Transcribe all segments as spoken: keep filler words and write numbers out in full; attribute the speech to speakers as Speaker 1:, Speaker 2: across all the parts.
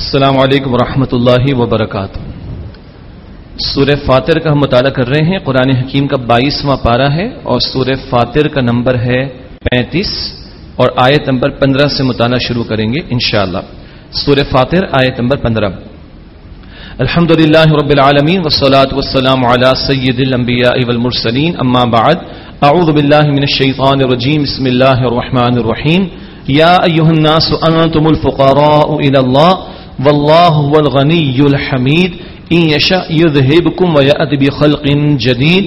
Speaker 1: السلام علیکم ورحمۃ اللہ وبرکاتہ۔ سورہ فاطر کا ہم مطالعہ کر رہے ہیں۔ قرآن حکیم کا بائیسواں پارہ ہے اور سورہ فاطر کا نمبر ہے پینتیس اور آیت نمبر پندرہ سے مطالعہ شروع کریں گے انشاءاللہ۔ سورہ فاطر آیت نمبر پندرہ۔ الحمد للہ رب العالمین والصلاة والسلام علی سید الانبیاء والمرسلین، اما بعد، اعوذ باللہ من الشیطان الرجیم، بسم اللہ الرحمن الرحیم۔ یا ایھا الناس انتم الفقراء الی اللہ واللہ هو الغنی الحمید ان یشاء یذهبکم ویأتی بخلق جدید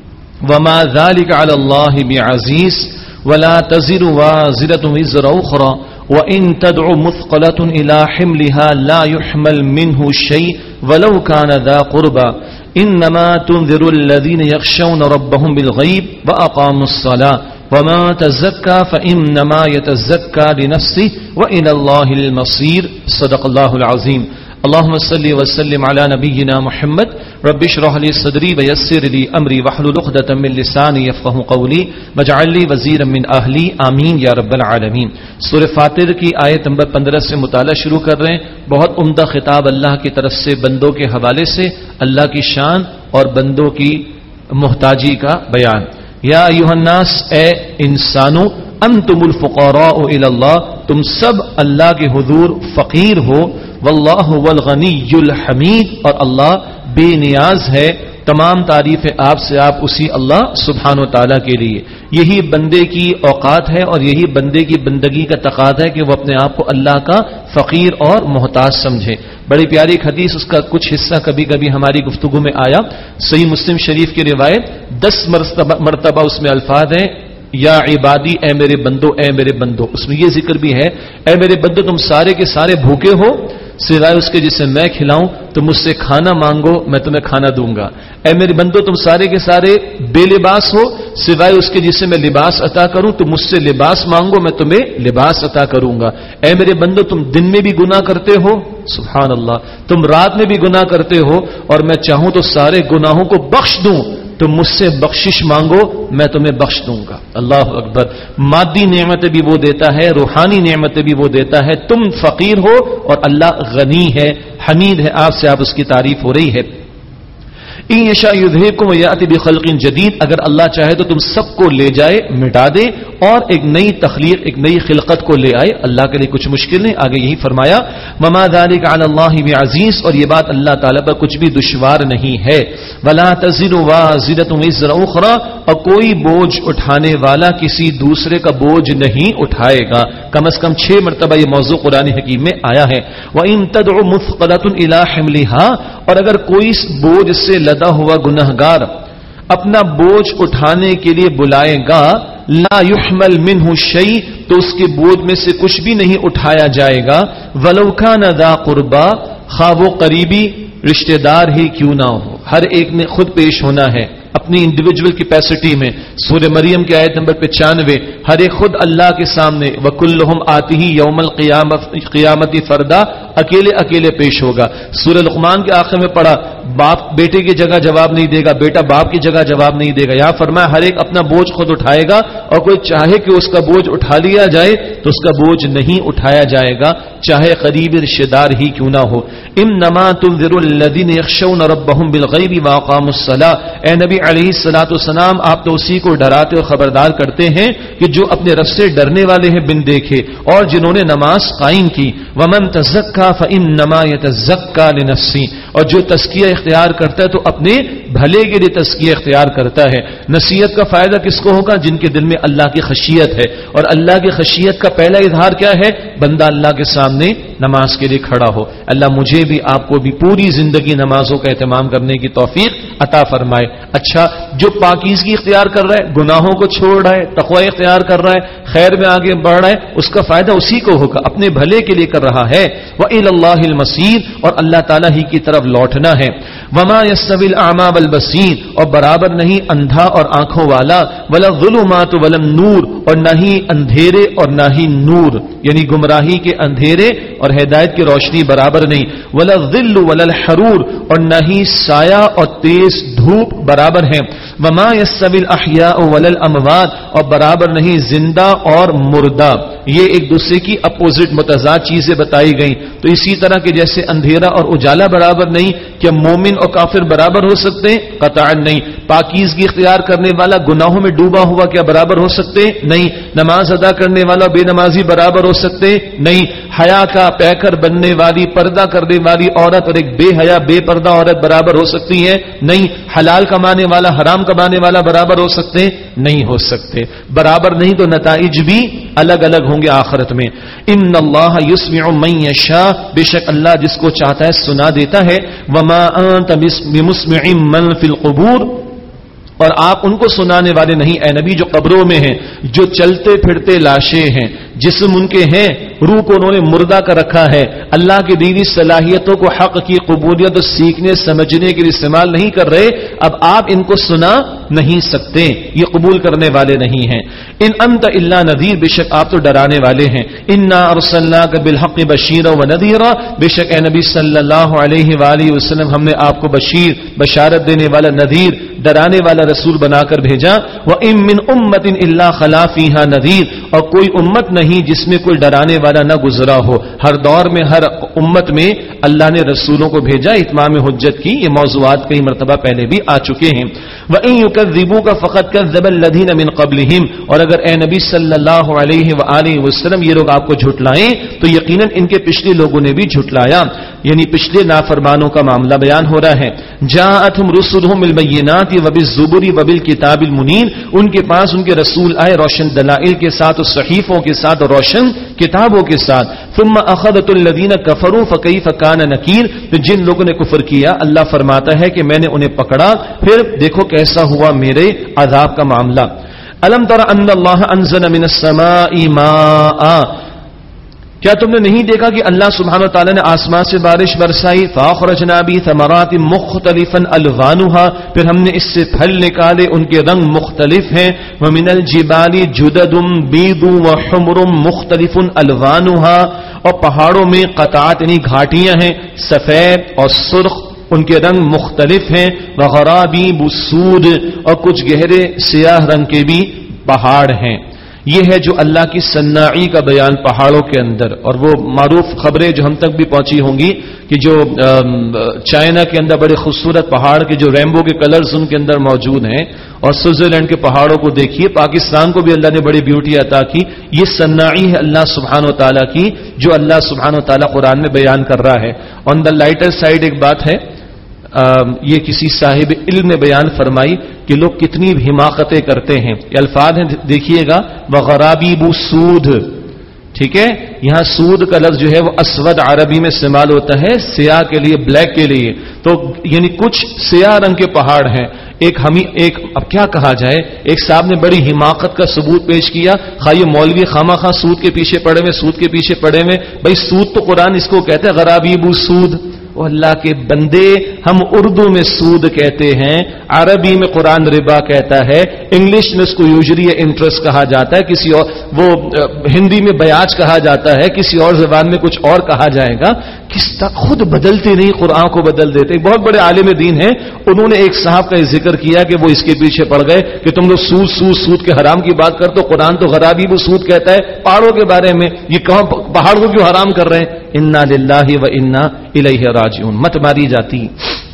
Speaker 1: وما ذلک علی اللہ بعزیز ولا تزر وازرة وزر اخرى وان تدع مثقلة الى حملها لا يحمل منه شيء ولو كان ذا قربى انما تنذر الذين يخشون ربهم بالغیب واقاموا الصلاة وما تزكى فإنما يتزكى لنفسه وإلى الله المصير۔ صدق الله العظيم۔ اللهم صل وسلم على نبينا محمد رب اشرح لي صدري ويسر لي أمري واحلل عقدة من لساني يفقهوا قولي واجعل لي وزيرا من أهلي آمين يا رب العالمين۔ سورہ فاطر کی آیت نمبر پندرہ سے مطالعہ شروع کر رہے ہیں۔ بہت عمدہ خطاب اللہ کی طرف سے بندوں کے حوالے سے، اللہ کی شان اور بندوں کی محتاجی کا بیان۔ یا ایھا الناس، اے انسانو، انتم الفقراء الی اللہ، تم سب اللہ کے حضور فقیر ہو، واللہ هو الغنی الحمید، اور اللہ بے نیاز ہے، تمام تعریف آپ سے آپ اسی اللہ سبحانہ و تعالیٰ کے لیے۔ یہی بندے کی اوقات ہے اور یہی بندے کی بندگی کا تقاضا ہے کہ وہ اپنے آپ کو اللہ کا فقیر اور محتاج سمجھے۔ بڑی پیاری حدیث، اس کا کچھ حصہ کبھی کبھی ہماری گفتگو میں آیا۔ صحیح مسلم شریف کی روایت، دس مرتبہ مرتبہ اس میں الفاظ ہیں، یا عبادی، اے میرے بندو، اے میرے بندو۔ اس میں یہ ذکر بھی ہے، اے میرے بندو تم سارے کے سارے بھوکے ہو سوائے اس کے جسے میں کھلاؤں، تم مجھ سے کھانا مانگو میں تمہیں کھانا دوں گا۔ اے میرے بندو تم سارے کے سارے بے لباس ہو سوائے اس کے جسے میں لباس عطا کروں، تم مجھ سے لباس مانگو میں تمہیں لباس عطا کروں گا۔ اے میرے بندو تم دن میں بھی گناہ کرتے ہو، سبحان اللہ، تم رات میں بھی گناہ کرتے ہو اور میں چاہوں تو سارے گناہوں کو بخش دوں، تم مجھ سے بخشش مانگو میں تمہیں بخش دوں گا۔ اللہ اکبر۔ مادی نعمتیں بھی وہ دیتا ہے، روحانی نعمتیں بھی وہ دیتا ہے۔ تم فقیر ہو اور اللہ غنی ہے، حمید ہے، آپ سے آپ اس کی تعریف ہو رہی ہے۔ ان یشاء یذہبکم ویأتی بخلق جدید، اگر اللہ چاہے تو تم سب کو لے جائے، مٹا دے اور ایک نئی تخلیق، ایک نئی خلقت کو لے آئے۔ اللہ کے لیے کچھ مشکل نہیں۔ آگے یہی فرمایا، وما ذلک علی اللہ بعزیز، اور یہ بات اللہ تعالیٰ پر کچھ بھی دشوار نہیں ہے۔ ولا تزر وازرة وزر اخرى، اور کوئی بوجھ اٹھانے والا کسی دوسرے کا بوجھ نہیں اٹھائے گا۔ کم از کم چھ مرتبہ یہ موضوع قرآن حکیم میں آیا ہے۔ وَإِن تَدْعُ مُثْقَلَةٌ إِلَى حِمْلِهَا، اور اگر کوئی اس بوجھ سے لدا ہوا گنہگار اپنا بوجھ اٹھانے کے لیے بلائے گا، لا يحمل منه شيء، تو اس کے بوجھ میں سے کچھ بھی نہیں اٹھایا جائے گا، ولو كان ذا قربى، خواہ وہ قریبی رشتہ دار ہی کیوں نہ ہو۔ ہر ایک نے خود پیش ہونا ہے اپنی انڈیویجول کیپیسٹی میں۔ سورہ مریم کی آیت نمبر پچانوے، ہر ایک خود اللہ کے سامنے، وَكُلُّهُمْ آتِهِ يَوْمَ الْقِيَامَةِ فَرْدًا، اکیلے اکیلے پیش ہوگا۔ سورہ لقمان کے آخر میں پڑھا، باپ بیٹے کی جگہ جواب نہیں دے گا، بیٹا باپ کی جگہ جواب نہیں دے گا۔ یہاں فرمایا ہر ایک اپنا بوجھ خود اٹھائے گا، اور کوئی چاہے کہ اس کا بوجھ اٹھا لیا جائے تو اس کا بوجھ نہیں اٹھایا جائے گا، چاہے قریبی رشتہ دار ہی کیوں نہ ہو۔ انما تنذر الذین یخشون ربهم بالغیب واقاموا الصلاۃ، اے نبی علیہ الصلوۃ والسلام، آپ تو اسی کو ڈراتے اور خبردار کرتے ہیں کہ جو اپنے رب سے ڈرنے والے ہیں بن دیکھے، اور جنہوں نے نماز قائم کی۔ ومن تزکا فانما یتزکا لنفسہ، اور جو تزکیہ اختیار کرتا ہے تو اپنے بھلے کے لیے تزکیہ اختیار کرتا ہے۔ نصیحت کا فائدہ کس کو ہوگا؟ جن کے دل میں اللہ کی خشیت ہے، اور اللہ کی خشیت کا پہلا اظہار کیا ہے؟ بندہ اللہ کے سامنے نماز کے لیے کھڑا ہو۔ اللہ مجھے بھی آپ کو بھی پوری زندگی نمازوں کا اہتمام کرنے کی توفیق عطا فرمائے۔ اچھا، جو پاکیزگی اختیار کر رہا ہے، گناہوں کو چھوڑ رہا ہے، تقوی اختیار کر رہا ہے، خیر میں آگے بڑھ رہا ہے، اس کا فائدہ اسی کو ہوگا، اپنے بھلے کے لیے کر رہا ہے۔ وَإِلَى اللَّهِ الْمَصِيرُ، اور اللہ تعالیٰ ہی کی طرف لوٹنا ہے۔ وَمَا يَسْتَوِي الْأَعْمَى وَالْبَصِيرُ، اور برابر نہیں اندھا اور آنکھوں والا، وَلَا الظُّلُمَاتُ وَلَا النُّورُ، اور نہ ہی اندھیرے اور نہ ہی نور، یعنی گمراہی کے اندھیرے اور ہدایت کی روشنی برابر نہیں۔ وَلَا الظِّلُّ وَلَا الْحَرُورُ، اور نہ ہی سایہ اور تیز دھوپ برابر ہیں۔ وَمَا يَسْتَوِي الْأَحْيَاءُ وَلَا الْأَمْوَاتُ، اور برابر نہیں زندہ اور مردہ۔ یہ ایک دوسرے کی اپوزٹ متضاد چیزیں بتائی گئیں. تو اسی طرح کہ جیسے اندھیرا اور اجالا برابر نہیں، کیا مومن اور کافر برابر ہو سکتے ہیں؟ قطعا نہیں. پاکیزگی اختیار کرنے والا گناہوں میں ڈوبا ہوا کیا برابر ہو سکتے؟ نہیں. نماز ادا کرنے والا بے نمازی برابر ہو سکتے؟ نہیں. حیا کا پیکر بننے والی، پردہ کرنے والی عورت اور ایک بے حیا بے پردہ عورت برابر ہو سکتی ہے؟ نہیں. حلال کمانے والا حرام کمانے والا برابر ہو سکتے؟ نہیں ہو سکتے. برابر نہیں تو نتائج بھی الگ الگ ہوں گے آخرت میں. ان اللہ یسمع من یشاء، بے شک اللہ جس کو چاہتا ہے سنا دیتا ہے. وما انت بمسمع من فی القبور، اور آپ ان کو سنانے والے نہیں اے نبی جو قبروں میں ہیں، جو چلتے پھرتے لاشیں ہیں، جسم ان کے ہیں، روح کو انہوں نے مردہ کر رکھا ہے. اللہ کی دیوی صلاحیتوں کو حق کی قبولیت اور سیکھنے سمجھنے کے لیے استعمال نہیں کر رہے. اب آپ ان کو سنا نہیں سکتے، یہ قبول کرنے والے نہیں ہیں. ان انت الا نذیر، بے شک آپ تو ڈرانے والے ہیں. انا ارسلناک بالحق بشیرا ونذیرا، بے شک اے نبی صلی اللہ علیہ وآلہ وسلم ہم نے آپ کو بشیر بشارت دینے والا، نذیر ڈرانے والا رسول بنا کر بھیجا. وَإِن مِّنْ أُمَّةٍ إِلَّا خَلَا فِيهَا نَذِيرٌ، اور کوئی امت نہیں جس میں کوئی ڈرانے والا نہ گزرا ہو. ہر دور میں ہر امت میں اللہ نے رسولوں کو بھیجا اتمام حجت کی. یہ موضوعات کئی مرتبہ پہلے بھی آ چکے ہیں. وَإِن يُكَذِّبُوكَ فَقَدْ كَذَّبَ الَّذِينَ مِن قَبْلِهِمْ، اور اگر اے نبی صلی اللہ علیہ وآلہ وسلم یہ لوگ آپ کو جھٹلائیں تو یقیناً ان کے پچھلے لوگوں نے بھی جھٹلایا، یعنی پچھلے نافرمانوں کا معاملہ بیان ہو رہا ہے. جاءتهم رسلهم بالبينات وبالزبر وبالكتاب المنير، ان کے پاس ان کے رسول آئے روشن دلائل کے ساتھ اور صحیفوں کے ساتھ اور روشن کتابوں کے ساتھ. ثم اخذت الذين كفروا فكيف كان نكير، تو جن لوگوں نے کفر کیا اللہ فرماتا ہے کہ میں نے انہیں پکڑا، پھر دیکھو کیسا ہوا میرے عذاب کا معاملہ. الم تر ان اللہ انزل من السماء ماء، کیا تم نے نہیں دیکھا کہ اللہ سبحانہ وتعالی نے آسمان سے بارش برسائی. فاخرجنا به ثمرات مختلفا الوانها، پھر ہم نے اس سے پھل نکالے ان کے رنگ مختلف ہیں. ومن الجبال جدد بيض وحمر مختلف الوانها، اور پہاڑوں میں قطعات یعنی گھاٹیاں ہیں سفید اور سرخ، ان کے رنگ مختلف ہیں. وغرابیب سود، اور کچھ گہرے سیاہ رنگ کے بھی پہاڑ ہیں. یہ ہے جو اللہ کی صناعی کا بیان پہاڑوں کے اندر. اور وہ معروف خبریں جو ہم تک بھی پہنچی ہوں گی کہ جو چائنا کے اندر بڑے خوبصورت پہاڑ کے جو ریمبو کے کلرز ان کے اندر موجود ہیں، اور سوئٹزرلینڈ کے پہاڑوں کو دیکھیے. پاکستان کو بھی اللہ نے بڑی بیوٹی عطا کی. یہ صناعی ہے اللہ سبحانہ و تعالیٰ کی جو اللہ سبحانہ و تعالیٰ قرآن میں بیان کر رہا ہے. آن دا لائٹر سائڈ ایک بات ہے، یہ کسی صاحب علم نے بیان فرمائی کہ لوگ کتنی حماقتیں کرتے ہیں. یہ الفاظ ہیں دیکھیے گا، وغرابیب سود، ٹھیک ہے. یہاں سود کا لفظ جو ہے وہ اسود عربی میں استعمال ہوتا ہے سیاہ کے لیے، بلیک کے لیے. تو یعنی کچھ سیاہ رنگ کے پہاڑ ہیں. ایک ہمیں ایک اب کیا کہا جائے، ایک صاحب نے بڑی حماقت کا ثبوت پیش کیا. خواہ مولوی خامہ خواہ سود کے پیچھے پڑے ہوئے، سود کے پیچھے پڑے ہوئے. بھائی سود تو قرآن اس کو کہتے ہیں غرابیب سود. وہ اللہ کے بندے، ہم اردو میں سود کہتے ہیں، عربی میں قرآن ربا کہتا ہے، انگلش میں اس کو یوزری انٹرسٹ کہا جاتا ہے، کسی اور وہ ہندی میں بیاج کہا جاتا ہے، کسی اور زبان میں کچھ اور کہا جائے گا. کس طرح خود بدلتے نہیں، قرآن کو بدل دیتے. ایک بہت بڑے عالم دین ہیں، انہوں نے ایک صاحب کا ذکر کیا کہ وہ اس کے پیچھے پڑ گئے کہ تم لوگ سود سود سود کے حرام کی بات کر، تو قرآن تو غرابیب سود کہتا ہے پہاڑوں کے بارے میں. یہ کہاں پہاڑ کو کیوں حرام کر رہے ہیں؟ انا للہ و انا الیہ راجعون. مت ماری جاتی.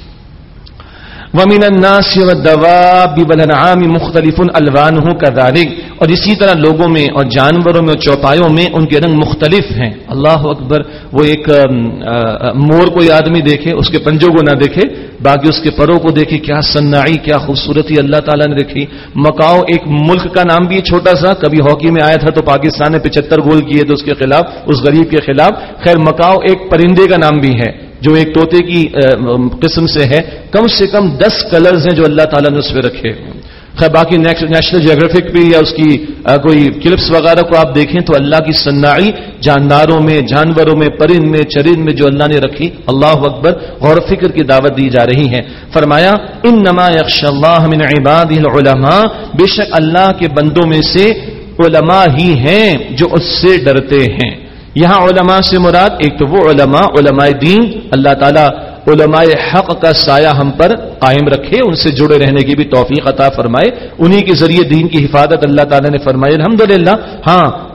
Speaker 1: وَمِنَ النَّاسِ وَالدَّوَابِ وَالْأَنْعَامِ مُخْتَلِفٌ أَلْوَانُهُ كَذَلِكَ، اور اسی طرح لوگوں میں اور جانوروں میں اور چوپایوں میں ان کے رنگ مختلف ہیں. اللہ اکبر. وہ ایک مور کوئی آدمی دیکھے، اس کے پنجوں کو نہ دیکھے، باقی اس کے پروں کو دیکھے. کیا صناعی، کیا خوبصورتی اللہ تعالیٰ نے دیکھی. مکاؤ ایک ملک کا نام بھی چھوٹا سا، کبھی ہاکی میں آیا تھا تو پاکستان نے پچہتر گول کیے تھے اس کے خلاف، اس غریب کے خلاف. خیر مکاؤ ایک پرندے کا نام بھی ہے جو ایک طوطے کی قسم سے ہے. کم سے کم دس کلرز ہیں جو اللہ تعالیٰ نے اس پہ رکھے. خیر باقی نیشنل جیوگرافک بھی یا اس کی کوئی کلپس وغیرہ کو آپ دیکھیں تو اللہ کی صناعی جانداروں میں، جانوروں میں، پرند میں، چرند میں جو اللہ نے رکھی. اللہ اکبر. غور و فکر کی دعوت دی جا رہی ہے. فرمایا انما یخشی اللہ من عبادہ العلماء، بے شک اللہ کے بندوں میں سے علماء ہی ہیں جو اس سے ڈرتے ہیں. یہاں علماء سے مراد ایک تو وہ علماء علماء دین، اللہ تعالیٰ علماء حق کا سایہ ہم پر قائم رکھے، ان سے جڑے رہنے کی بھی توفیق عطا فرمائے، انہی کے ذریعے دین کی حفاظت اللہ تعالیٰ نے فرمائی الحمدللہ. ہاں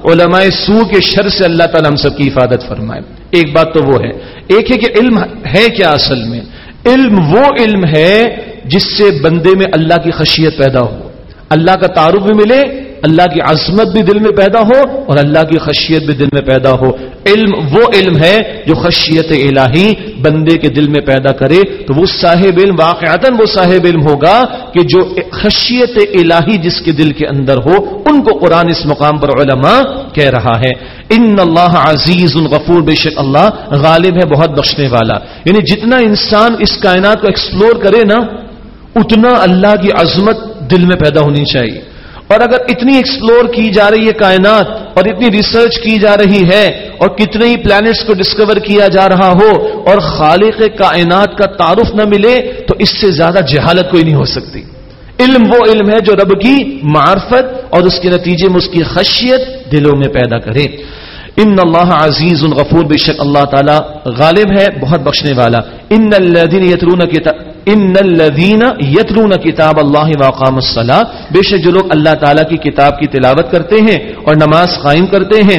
Speaker 1: علماء سو کے شر سے اللہ تعالیٰ ہم سب کی حفاظت فرمائے. ایک بات تو وہ ہے. ایک ہے کہ علم ہے کیا اصل میں؟ علم وہ علم ہے جس سے بندے میں اللہ کی خشیت پیدا ہو، اللہ کا تعارف بھی ملے، اللہ کی عظمت بھی دل میں پیدا ہو اور اللہ کی خشیت بھی دل میں پیدا ہو. علم وہ علم ہے جو خشیت الہی بندے کے دل میں پیدا کرے. تو وہ صاحب علم واقعتاً وہ صاحب علم ہوگا کہ جو خشیت الہی جس کے دل کے اندر ہو. ان کو قرآن اس مقام پر علماء کہہ رہا ہے ان اللہ عزیز غفور، بے شک اللہ غالب ہے بہت بخشنے والا. یعنی جتنا انسان اس کائنات کو ایکسپلور کرے نا اتنا اللہ کی عظمت دل میں پیدا ہونی چاہیے. اور اگر اتنی ایکسپلور کی جا رہی ہے کائنات اور اتنی ریسرچ کی جا رہی ہے اور کتنے ہی پلانٹس کو ڈسکور کیا جا رہا ہو اور خالق کائنات کا تعارف نہ ملے تو اس سے زیادہ جہالت کوئی نہیں ہو سکتی. علم وہ علم ہے جو رب کی معرفت اور اس کے نتیجے میں اس کی خشیت دلوں میں پیدا کرے. ان اللہ عزیز غفور، بے شک اللہ تعالی غالب ہے بہت بخشنے والا. ان الذین یتلون کتاب ان الذین یتلون کتاب اللہ واقاموا الصلاۃ، بے شک جو لوگ اللہ تعالی کی کتاب کی تلاوت کرتے ہیں اور نماز قائم کرتے ہیں.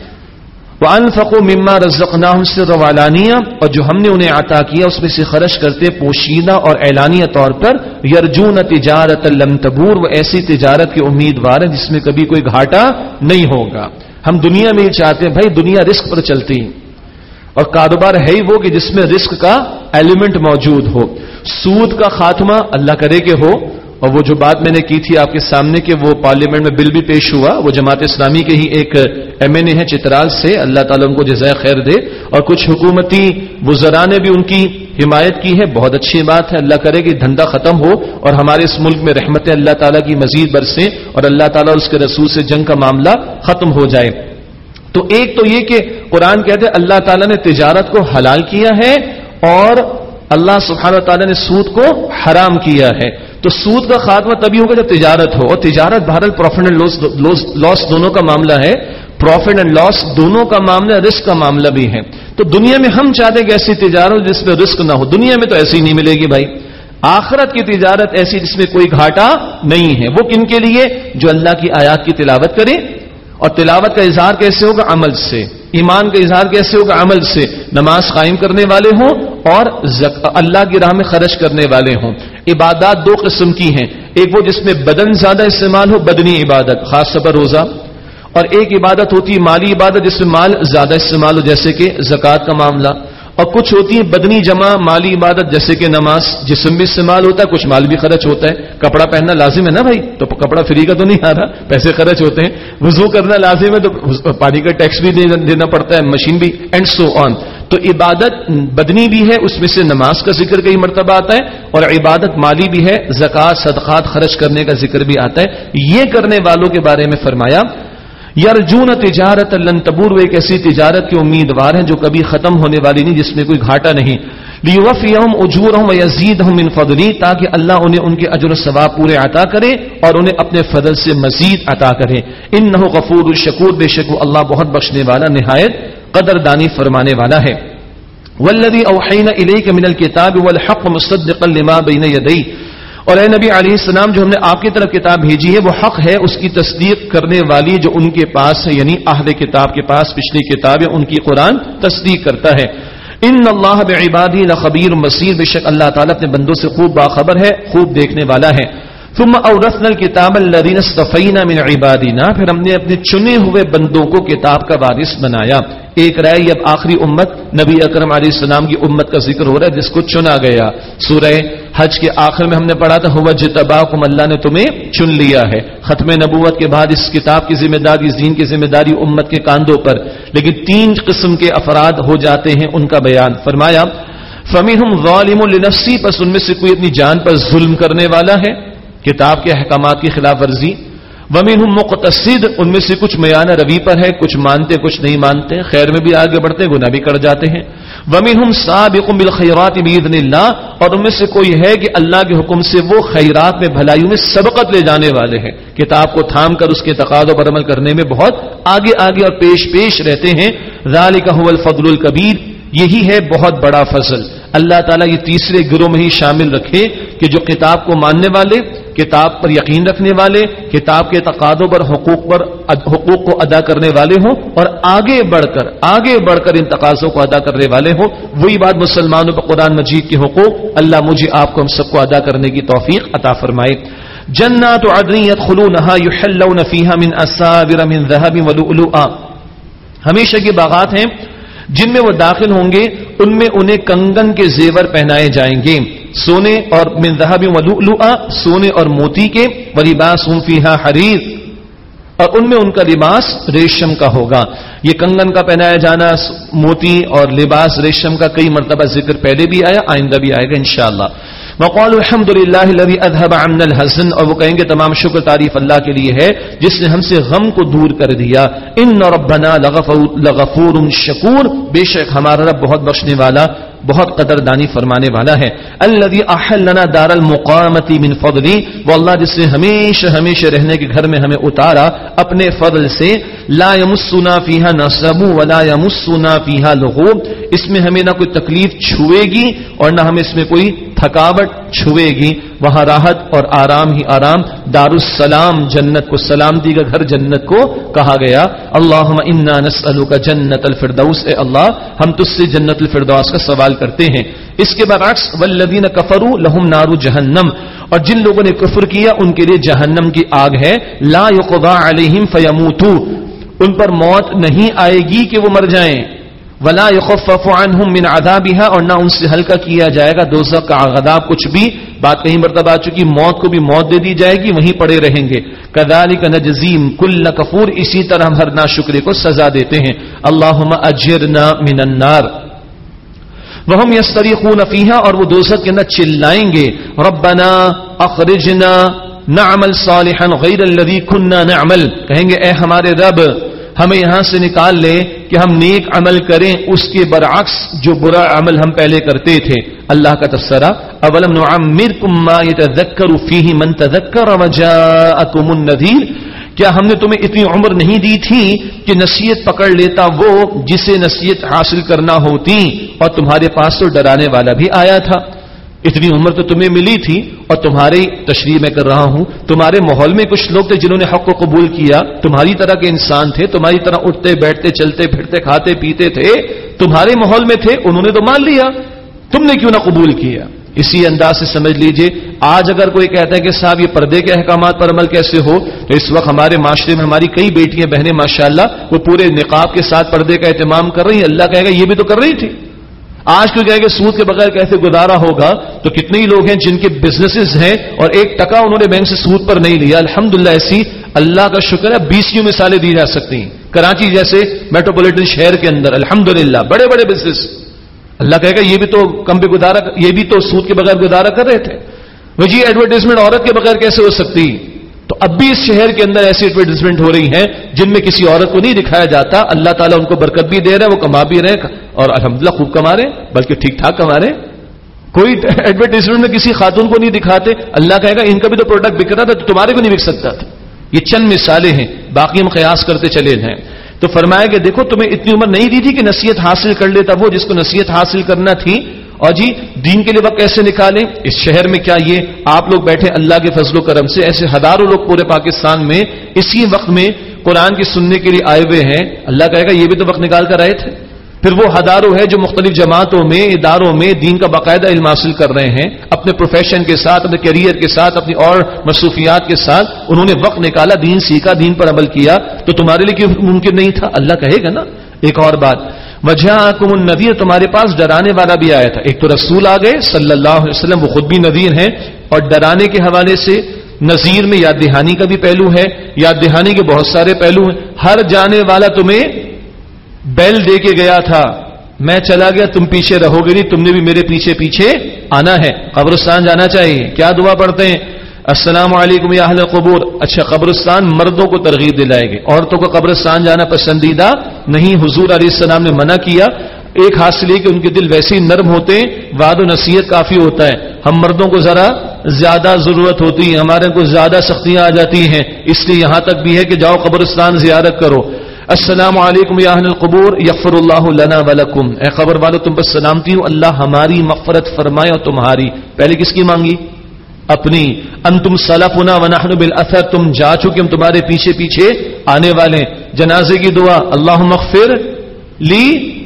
Speaker 1: وانفقوا مما رزقناہم سرا وعلانیہ، اور جو ہم نے انہیں عطا کیا اس میں سے خرچ کرتے پوشیدہ اور اعلانیہ طور پر. یرجون تجارت لن تبور، وہ ایسی تجارت کے امیدوار ہیں جس میں کبھی کوئی گھاٹا نہیں ہوگا. ہم دنیا میں ہی چاہتے ہیں بھائی دنیا رسک پر چلتی ہے اور کاروبار ہے ہی وہ کہ جس میں رسک کا ایلیمنٹ موجود ہو. سود کا خاتمہ اللہ کرے کہ ہو. اور وہ جو بات میں نے کی تھی آپ کے سامنے کہ وہ پارلیمنٹ میں بل بھی پیش ہوا، وہ جماعت اسلامی کے ہی ایک ایم این اے ہے چترال سے، اللہ تعالیٰ ان کو جزائے خیر دے، اور کچھ حکومتی وزراء نے بھی ان کی حمایت کی ہے. بہت اچھی بات ہے. اللہ کرے کہ دھندا ختم ہو اور ہمارے اس ملک میں رحمتیں اللہ تعالیٰ کی مزید برسیں اور اللہ تعالیٰ اور اس کے رسول سے جنگ کا معاملہ ختم ہو جائے. تو ایک تو یہ کہ قرآن کہتے ہیں اللہ تعالیٰ نے تجارت کو حلال کیا ہے اور اللہ سبحانہ وتعالیٰ نے سود کو حرام کیا ہے. تو سود کا خاتمہ تبھی ہوگا جب تجارت ہو، اور تجارت بہرحال پروفٹ اینڈ لاس دونوں کا معاملہ ہے. پروفٹ اینڈ لاس دونوں کا معاملہ، رسک کا معاملہ بھی ہے. تو دنیا میں ہم چاہتے ہیں کہ ایسی تجارت جس میں رسک نہ ہو. دنیا میں تو ایسی نہیں ملے گی بھائی. آخرت کی تجارت ایسی جس میں کوئی گھاٹا نہیں ہے. وہ کن کے لیے؟ جو اللہ کی آیات کی تلاوت کرے. اور تلاوت کا اظہار کیسے ہوگا؟ عمل سے. ایمان کا اظہار کیسے ہوگا؟ عمل سے. نماز قائم کرنے والے ہوں اور اللہ کی راہ میں خرچ کرنے والے ہوں. عبادات دو قسم کی ہیں، ایک وہ جس میں بدن زیادہ استعمال ہو، بدنی عبادت خاص طور پر روزہ، اور ایک عبادت ہوتی ہے مالی عبادت جس میں مال زیادہ استعمال ہو جیسے کہ زکوٰۃ کا معاملہ. اور کچھ ہوتی ہے بدنی جمع مالی عبادت جیسے کہ نماز، جسم بھی استعمال ہوتا ہے، کچھ مال بھی خرچ ہوتا ہے. کپڑا پہننا لازم ہے نا بھائی، تو کپڑا فری کا تو نہیں آ رہا، پیسے خرچ ہوتے ہیں. وضو کرنا لازم ہے تو پانی کا ٹیکس بھی دینا پڑتا ہے، مشین بھی، اینڈ سو آن. تو عبادت بدنی بھی ہے، اس میں سے نماز کا ذکر کئی مرتبہ آتا ہے، اور عبادت مالی بھی ہے، زکوٰۃ صدقات خرچ کرنے کا ذکر بھی آتا ہے. یہ کرنے والوں کے بارے میں فرمایا یرجون تجارت لن تبور، وہ ایک ایسی تجارت کے امیدوار ہیں جو کبھی ختم ہونے والی نہیں، جس میں کوئی گھاٹا نہیں. لیوفیہم اجورہم ویزیدہم من فضلہ، تاکہ اللہ انہیں ان کے اجر و ثواب پورے عطا کرے اور انہیں اپنے فضل سے مزید عطا کرے. انہ غفور الشکور، بے شک وہ اللہ بہت بخشنے والا نہایت قدردانی فرمانے والا ہے. والذی اوحینا الیک من الکتاب والحق مصدقا لما بین یدیہ، اور اے نبی علیہ السلام جو ہم نے آپ کی طرف کتاب بھیجی ہے وہ حق ہے، اس کی تصدیق کرنے والی جو ان کے پاس ہے، یعنی اہل کتاب کے پاس پچھلی کتابیں ان کی قرآن تصدیق کرتا ہے. ان اللہ بعبادہ لخبیر بصیر، بے شک اللہ تعالیٰ اپنے بندوں سے خوب باخبر ہے، خوب دیکھنے والا ہے. ثم اورثنا الكتاب الذين اصطفينا من عبادنا، پھر ہم نے اپنے چنے ہوئے بندوں کو کتاب کا وارث بنایا. ایک رائے اب آخری امت نبی اکرم علیہ السلام کی امت کا ذکر ہو رہا ہے جس کو چنا گیا. سورہ حج کے آخر میں ہم نے پڑھا تھا هو اجتباکم، اللہ نے تمہیں چن لیا ہے. ختم نبوت کے بعد اس کتاب کی ذمہ داری، اس دین کی ذمہ داری امت کے کاندھوں پر. لیکن تین قسم کے افراد ہو جاتے ہیں، ان کا بیان فرمایا. فمنهم ظالم لنفسه، پس ان میں سے کوئی اپنی جان پر ظلم کرنے والا ہے، کتاب کے احکامات کی خلاف ورزی. ومنهم مقتصد، ان میں سے کچھ میانہ روی پر ہے، کچھ مانتے کچھ نہیں مانتے، خیر میں بھی آگے بڑھتے ہیں، گناہ بھی کر جاتے ہیں. ومنهم سابق بالخیرات باذن اللہ، اور ان میں سے کوئی ہے کہ اللہ کے حکم سے وہ خیرات میں بھلائیوں میں سبقت لے جانے والے ہیں، کتاب کو تھام کر اس کے تقاضوں پر عمل کرنے میں بہت آگے آگے اور پیش پیش رہتے ہیں. ذالک هو الفضل الکبیر، یہی ہے بہت بڑا فضل. اللہ تعالیٰ یہ تیسرے گروہ میں ہی شامل رکھے کہ جو کتاب کو ماننے والے، کتاب پر یقین رکھنے والے، کتاب کے تقاضوں پر حقوق پر حقوق کو ادا کرنے والے ہوں اور آگے بڑھ کر آگے بڑھ کر ان تقاضوں کو ادا کرنے والے ہوں. وہی بات مسلمانوں پر قرآن مجید کے حقوق اللہ مجھے آپ کو ہم سب کو ادا کرنے کی توفیق عطا فرمائے. جنات عدن يدخلونها يحلون فيها من اساور من ذهب ولؤلؤا، ہمیشہ کے باغات ہیں جن میں وہ داخل ہوں گے، ان میں انہیں کنگن کے زیور پہنائے جائیں گے، سونے اور من ذهب ولؤلؤا، سونے اور موتی کے، ولباسهم فيها حرير، اور ان میں ان کا لباس ریشم کا ہوگا. یہ کنگن کا پہنایا جانا، موتی اور لباس ریشم کا کئی مرتبہ ذکر پہلے بھی آیا، آئندہ بھی آئے گا انشاءاللہ. وقالوا الحمد للہ الذی اذهب عنا الحزن، اور وہ کہیں گے تمام شکر تعریف اللہ کے لیے ہے جس نے ہم سے غم کو دور کر دیا. ان ربنا لغفور شکور، بے شک ہمارا رب بہت بخشنے والا، بہت قدردانی فرمانے والا ہے. الذی احلنا دار المقامۃ من فضلہ، وہ اللہ جس نے ہمیشہ ہمیشہ رہنے کے گھر میں ہمیں اتارا اپنے فضل سے. لا یمسنا فیہا نصب ولا یمسنا فیہا لغوب، اس میں ہمیں نہ کوئی تکلیف چھوئے گی اور نہ ہمیں اس میں کوئی تھکاوٹ چھوئے گی. وہاں راحت اور آرام ہی آرام. دار السلام، جنت کو سلامتی کا گھر جنت کو کہا گیا. اللہم انا نسألک جنت الفردوس، اے اللہ ہم تجھ سے جنت الفردوس کا سوال کرتے ہیں. اس کے برعکس والذین کفروا لہم نار جہنم، اور جن لوگوں نے کفر کیا ان کے لیے جہنم کی آگ ہے. لا یقضى علیہم فیموتوا، ان پر موت نہیں آئے گی کہ وہ مر جائیں. ولا یخفف عنہم من عذابها، اور نہ ان سے ہلکا کیا جائے گا دوزخ کا عذاب کچھ بھی. بات کہیں مرتبہ آ چکی، موت کو بھی موت دے دی جائے گی، وہیں پڑے رہیں گے. کذالک نجزی کل کفور، اسی طرح ہم ہر ناشکرے کو سزا دیتے ہیں. اللہم اجرنا من النار. وہم یستریخون فیہا، اور وہ دوزخ کے اندر چلائیں گے ربنا اخرجنا نعمل صالحا غیر الذی کنا نعمل، کہیں گے اے ہمارے رب ہمیں یہاں سے نکال لے کہ ہم نیک عمل کریں اس کے برعکس جو برا عمل ہم پہلے کرتے تھے. اللہ کا تبصرہ، اولم نعمرکم ما یتذکر فیہ من تذکر وجاءکم النذیر، کیا ہم نے تمہیں اتنی عمر نہیں دی تھی کہ نصیحت پکڑ لیتا وہ جسے نصیحت حاصل کرنا ہوتی، اور تمہارے پاس تو ڈرانے والا بھی آیا تھا. اتنی عمر تو تمہیں ملی تھی، اور تمہاری تشریح میں کر رہا ہوں، تمہارے ماحول میں کچھ لوگ تھے جنہوں نے حق کو قبول کیا، تمہاری طرح کے انسان تھے، تمہاری طرح اٹھتے بیٹھتے چلتے پھرتے کھاتے پیتے تھے، تمہارے ماحول میں تھے، انہوں نے تو مان لیا، تم نے کیوں نہ قبول کیا؟ اسی انداز سے سمجھ لیجئے آج اگر کوئی کہتا ہے کہ صاحب یہ پردے کے احکامات پر عمل کیسے ہو، تو اس وقت ہمارے معاشرے میں ہماری کئی بیٹیاں بہنیں ماشاءاللہ وہ پورے نقاب کے ساتھ پردے کا اہتمام کر رہی ہیں. اللہ کہے گا یہ بھی تو کر رہی تھی. آج تو کہے گا سود کے بغیر کیسے گزارا ہوگا، تو کتنے ہی لوگ ہیں جن کے بزنسز ہیں اور ایک ٹکا انہوں نے بینک سے سود پر نہیں لیا. الحمدللہ ایسی اللہ کا شکر ہے بیسیوں مثالیں دی جا سکتی ہیں. کراچی جیسے میٹروپولیٹن شہر کے اندر الحمدللہ بڑے بڑے بزنس. اللہ کہے گا یہ بھی تو کم پہ گزارا، یہ بھی تو سود کے بغیر گزارا کر رہے تھے. وہ جی ایڈورٹائزمنٹ عورت کے بغیر کیسے ہو سکتی؟ تو اب بھی اس شہر کے اندر ایسی ایڈورٹائزمنٹ ہو رہی ہیں جن میں کسی عورت کو نہیں دکھایا جاتا. اللہ تعالیٰ ان کو برکت بھی دے رہا ہے، وہ کما بھی رہے اور الحمدللہ خوب کما رہے، بلکہ ٹھیک ٹھاک کما رہے. کوئی ایڈورٹائزمنٹ میں کسی خاتون کو نہیں دکھاتے. اللہ کہے گا ان کا بھی تو پروڈکٹ بک رہا تھا تو تمہارے کو نہیں بک سکتا تھا. یہ چند مثالیں ہیں، باقی ہم قیاس کرتے چلے ہیں. تو فرمایا کہ دیکھو تمہیں اتنی عمر نہیں دی تھی کہ نصیحت حاصل کر لیتا وہ جس کو نصیحت حاصل کرنا تھی. اور جی دین کے لیے وقت کیسے نکالیں؟ اس شہر میں کیا یہ آپ لوگ بیٹھے اللہ کے فضل و کرم سے ایسے ہزاروں لوگ پورے پاکستان میں اسی وقت میں قرآن کی سننے کے لیے آئے ہوئے ہیں. اللہ کہے گا یہ بھی تو وقت نکال کر آئے تھے. پھر وہ ہزاروں ہے جو مختلف جماعتوں میں اداروں میں دین کا باقاعدہ علم حاصل کر رہے ہیں، اپنے پروفیشن کے ساتھ، اپنے کیریئر کے ساتھ، اپنی اور مصروفیات کے ساتھ انہوں نے وقت نکالا، دین سیکھا، دین پر عمل کیا. تو تمہارے لیے کیوں ممکن نہیں تھا؟ اللہ کہے گا نا. ایک اور بات، وجاءکم النذیر، تمہارے پاس ڈرانے والا بھی آیا تھا. ایک تو رسول آ گئے صلی اللہ علیہ وسلم، وہ خود بھی نذیر ہیں، اور ڈرانے کے حوالے سے نذیر میں یاد دہانی کا بھی پہلو ہے. یاد دہانی کے بہت سارے پہلو ہیں. ہر جانے والا تمہیں بیل دے کے گیا تھا، میں چلا گیا تم پیچھے رہو گے نہیں، تم نے بھی میرے پیچھے پیچھے آنا ہے. قبرستان جانا چاہیے. کیا دعا پڑھتے ہیں؟ السلام علیکم یا اہل القبور. اچھا قبرستان مردوں کو ترغیب دلائے گے، عورتوں کو قبرستان جانا پسندیدہ نہیں. حضور علیہ السلام نے منع کیا. ایک حاصل ہے کہ ان کے دل ویسے ہی نرم ہوتے ہیں، وعد و نصیحت کافی ہوتا ہے. ہم مردوں کو ذرا زیادہ ضرورت ہوتی ہے، ہمارے کو زیادہ سختیاں آ جاتی ہیں، اس لیے یہاں تک بھی ہے کہ جاؤ قبرستان زیارت کرو. السلام علیکم یا اہل القبور یغفر اللہ لنا ولکم. اے قبر والو تم پر سلامتی ہوں، اللہ ہماری مغفرت فرمائے اور تمہاری. پہلے کس کی مانگی؟ اپنی انتم سلفنا ونحن بالاثر، تم جا چکے ہم تمہارے پیچھے پیچھے آنے والے. جنازے کی دعا اللہم اغفر لی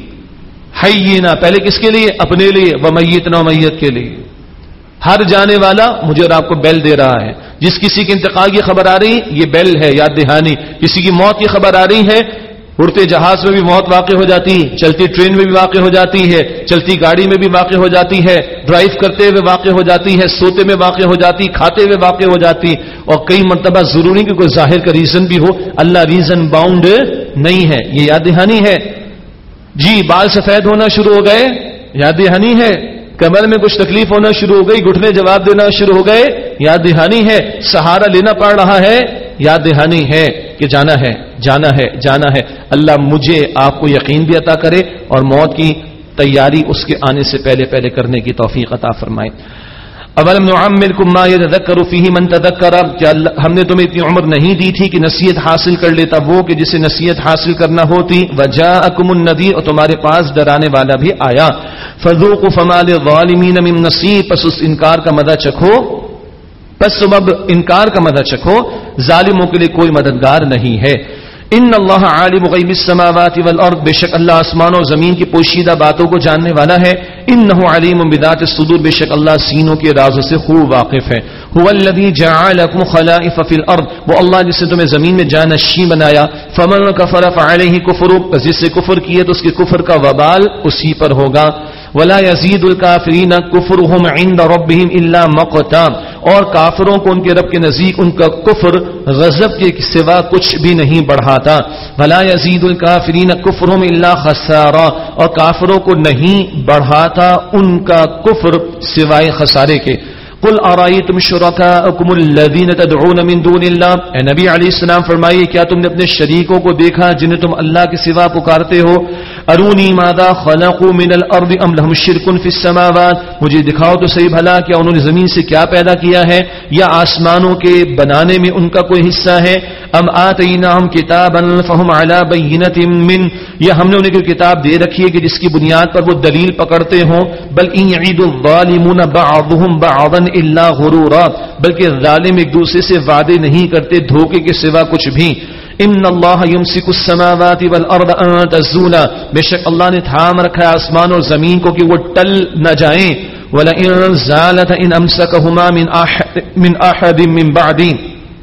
Speaker 1: حینا، پہلے کس کے لیے؟ اپنے لیے، ومیتنا ومیت کے لیے. ہر جانے والا مجھے اور آپ کو بیل دے رہا ہے. جس کسی کے انتقال کی خبر آ رہی یہ بیل ہے، یاد دہانی. کسی کی موت کی خبر آ رہی ہے، اڑتے جہاز میں بھی موت واقع ہو جاتی، چلتی ٹرین میں بھی واقع ہو جاتی ہے، چلتی گاڑی میں بھی واقع ہو جاتی ہے، ڈرائیو کرتے ہوئے واقع ہو جاتی ہے، سوتے میں واقع ہو جاتی، کھاتے ہوئے واقع ہو جاتی. اور کئی مرتبہ ضروری کہ کوئی ظاہر کا ریزن بھی ہو، اللہ ریزن باؤنڈ نہیں ہے. یہ یاد دہانی ہے. جی بال سفید ہونا شروع ہو گئے، یاد دہانی ہے. کمر میں کچھ تکلیف ہونا شروع ہو گئی، گھٹنے جواب دینا شروع ہو گئے، یاد دہانی ہے. سہارا لینا پڑ رہا ہے، یاد دہانی ہے کہ جانا ہے جانا ہے جانا ہے. اللہ مجھے آپ کو یقین بھی عطا کرے اور موت کی تیاری اس کے آنے سے پہلے پہلے کرنے کی توفیق عطا فرمائے. اولم نعمرکم ما یتذکر فیہ من تذکر، کیا ہم نے تمہیں اتنی عمر نہیں دی تھی کہ نصیحت حاصل کر لیتا وہ کہ جسے نصیحت حاصل کرنا ہوتی. وجاءکم النذیر، اور تمہارے پاس ڈرانے والا بھی آیا. فذوقوا فما للظالمین من نصیر، پس اس انکار کا مزہ چکھو پس تم اب انکار کا مزہ چکھو، ظالموں کے لیے کوئی مددگار نہیں ہے. ان اللہ عالم غیب السماوات والارض، بے شک اللہ آسمان اور زمین کی پوشیدہ باتوں کو جاننے والا ہے. انہ علیم بذات الصدور، بے شک اللہ سینوں کے رازوں سے خوب واقف ہے. هو الذی جعلکم خلائف فی الارض، وہ اللہ جس نے تمہیں زمین میں جانشین بنایا. فمن کفر فعلیہ کفر، پس جس نے کفر کیا تو اس کے کفر کا وبال اسی پر ہوگا. ولا یزید الکافرین کفرهم عند ربهم الا مقتا، اور کافروں کو ان کے رب کے نزدیک ان کا کفر غضب کے سوا کچھ بھی نہیں بڑھاتا. ولا یزید الکافرین کفرهم الا خسارا، اور کافروں کو نہیں بڑھاتا ان کا کفر سوائے خسارے کے. قل ارائیتم شرکاءکم الذین تدعون من دون اللہ، اے نبی علیہ السلام فرمائیے کیا تم نے اپنے شریکوں کو دیکھا جنہیں تم اللہ کے سوا پکارتے ہو. ارونی ماذا خلقوا من الارض ام لهم شرک فی السماوات، مجھے دکھاؤ تو صحیح بھلا کیا انہوں نے زمین سے کیا پیدا کیا ہے یا آسمانوں کے بنانے میں ان کا کوئی حصہ ہے. ام آتیناہم کتابا فہم علی بینۃ من، یا ہم نے انہیں کوئی کتاب دے رکھی ہے کہ جس کی بنیاد پر وہ دلیل پکڑتے ہوں. بل ان یعید الظالمون بعضهم بعضا الا غرورا، بلکہ ظالم ایک دوسرے سے وعدے نہیں کرتے دھوکے کے سوا کچھ بھی. ان اللہ یمسک السماوات والارض ان تزولا، بے شک اللہ نے تھام رکھا ہے آسمان اور زمین کو کہ وہ ٹل نہ جائیں. ولئن زالت ان امسکہما من احد من احد من بعدی،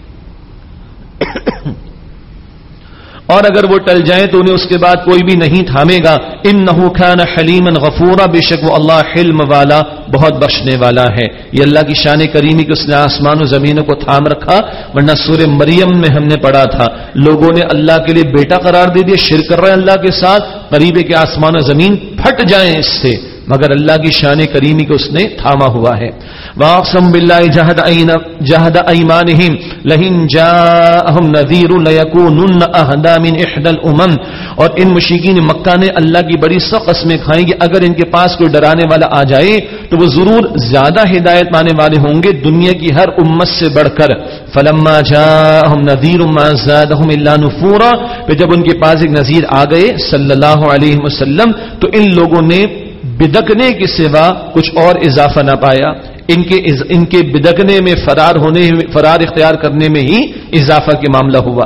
Speaker 1: اور اگر وہ ٹل جائیں تو انہیں اس کے بعد کوئی بھی نہیں تھامے گا. انہ کان حلیما غفورا، بے شک وہ اللہ حلم والا بہت بخشنے والا ہے. یہ اللہ کی شان کریمی کہ اس نے آسمان و زمینوں کو تھام رکھا، ورنہ سورہ مریم میں ہم نے پڑھا تھا لوگوں نے اللہ کے لیے بیٹا قرار دے دیا، شرک کر رہے ہیں اللہ کے ساتھ، قریب ہے کہ آسمان و زمین پھٹ جائیں اس سے، مگر اللہ کی شان کریمی کو اس نے تھاما ہوا ہے. وَاقْسَمُوا بِاللَّهِ جَهْدَ أَيْمَانِهِمْ لَئِن جَاءَهُمْ نَذِيرٌ لَيَكُونُنَّ أَهْدَىٰ مِنْ إِحْدَى الْأُمَمِ، اور ان مشرکین مکہ نے اللہ کی بڑی سخت قسمیں کھائیں کہ اگر ان کے پاس کوئی ڈرانے والا آ جائے تو وہ ضرور زیادہ ہدایت پانے والے ہوں گے دنیا کی ہر امت سے بڑھ کر. فَلَمَّا جَاءَهُمْ نَذِيرٌ مَّا زَادَهُمْ إِلَّا نُفُورًا، پھر جب ان کے پاس ایک نذیر آ گئے صلی اللہ علیہ وسلم تو ان لوگوں نے بدکنے کے سوا کچھ اور اضافہ نہ پایا. ان کے ان کے بدکنے میں فرار ہونے فرار اختیار کرنے میں ہی اضافہ کے معاملہ ہوا.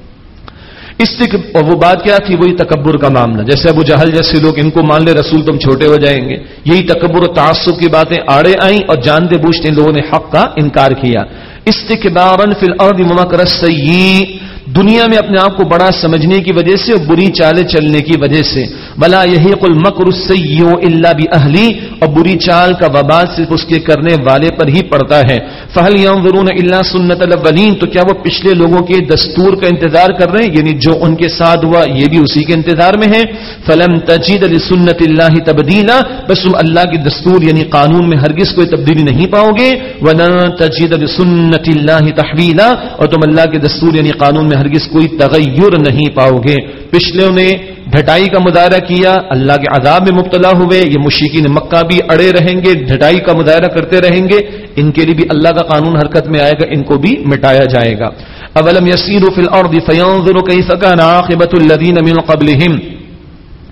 Speaker 1: استک اور وہ بات کیا تھی؟ وہی تکبر کا معاملہ. جیسے ابو جہل جیسے لوگ ان کو مان لے رسول تم چھوٹے ہو جائیں گے، یہی تکبر و تعصب کی باتیں آڑے آئیں اور جانتے بوجھتے ان لوگوں نے حق کا انکار کیا. استکبارا فی الارض ومکر السیئ، دنیا میں اپنے آپ کو بڑا سمجھنے کی وجہ سے اور بری چالیں چلنے کی وجہ سے. ولا یحیق المکر السیئ الا باہلہ، اور بری چال کا وبال صرف اس کے کرنے والے پر ہی پڑتا ہے. فہل ینظرون الا سنت الاولین، تو کیا وہ پچھلے لوگوں کے دستور کا انتظار کر رہے ہیں، یعنی جو ان کے ساتھ ہوا یہ بھی اسی کے انتظار میں ہے. فلن تجد لسنت اللہ تبدیلا، بس تم اللہ کے دستور یعنی قانون میں ہرگز کوئی تبدیلی نہیں پاؤ گے. ولن تجد لسنت اللہ تحویلا، اور تم اللہ کے دستور یعنی قانون میں ہرگز کوئی تغیر نہیں پاؤ گے. پچھلوں نے ڈھٹائی کا مظاہرہ کیا، اللہ کے عذاب میں مبتلا ہوئے. یہ مشرکین مکہ بھی اڑے رہیں گے، ڈھٹائی کا مظاہرہ کرتے رہیں گے. ان کے لیے بھی اللہ کا قانون حرکت میں آئے گا، ان کو بھی مٹایا جائے گا. اولم یسیروا فی الارض فینظروا کیف کان عاقبۃ الذین من قبلہم،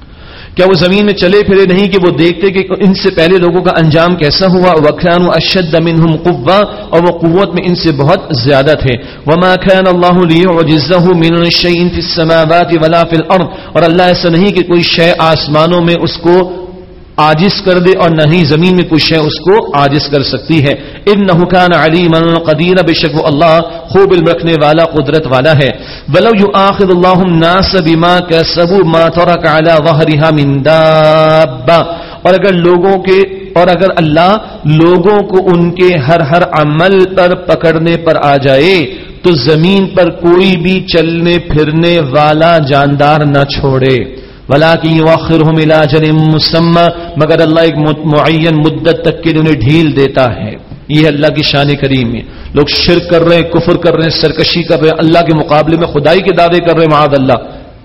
Speaker 1: کیا وہ زمین میں چلے پھرے نہیں کہ وہ دیکھتے کہ ان سے پہلے لوگوں کا انجام کیسا ہوا؟ وَكَانُوا أَشَدَّ مِنْهُمْ قُوَّةً، اور وہ قوت میں ان سے بہت زیادہ تھے. وَمَا كَانَ اللَّهُ لِيُعْجِزَهُ مِنْ شَيْءٍ فِي السَّمَاوَاتِ وَلَا فِي الْأَرْضِ، اور اللہ ایسا نہیں کہ کوئی شے آسمانوں میں اس کو عاجز کر دے اور نہ ہی زمین میں کوئی شے اس کو عاجز کر سکتی ہے. انہ کان علیما قدیر، بے شک وہ اللہ خوب علم رکھنے والا قدرت والا ہے. ولو یؤاخذ اللہ الناس بما کسبوا ما ترک علی ظہرها من دابہ، اور اگر لوگوں کے اور اگر اللہ لوگوں کو ان کے ہر ہر عمل پر پکڑنے پر آ جائے تو زمین پر کوئی بھی چلنے پھرنے والا جاندار نہ چھوڑے. وَلَٰكِن يُؤَخِّرُهُمْ إِلَىٰ أَجَلٍ مُّسَمًّى، مگر اللہ ایک معین مدت تک کے لیے انہیں ڈھیل دیتا ہے. یہ اللہ کی شان کریم ہے. لوگ شرک کر رہے ہیں، کفر کر رہے ہیں، سرکشی کر رہے ہیں، اللہ کے مقابلے میں خدائی کے دعوے کر رہے ہیں، معاذ اللہ.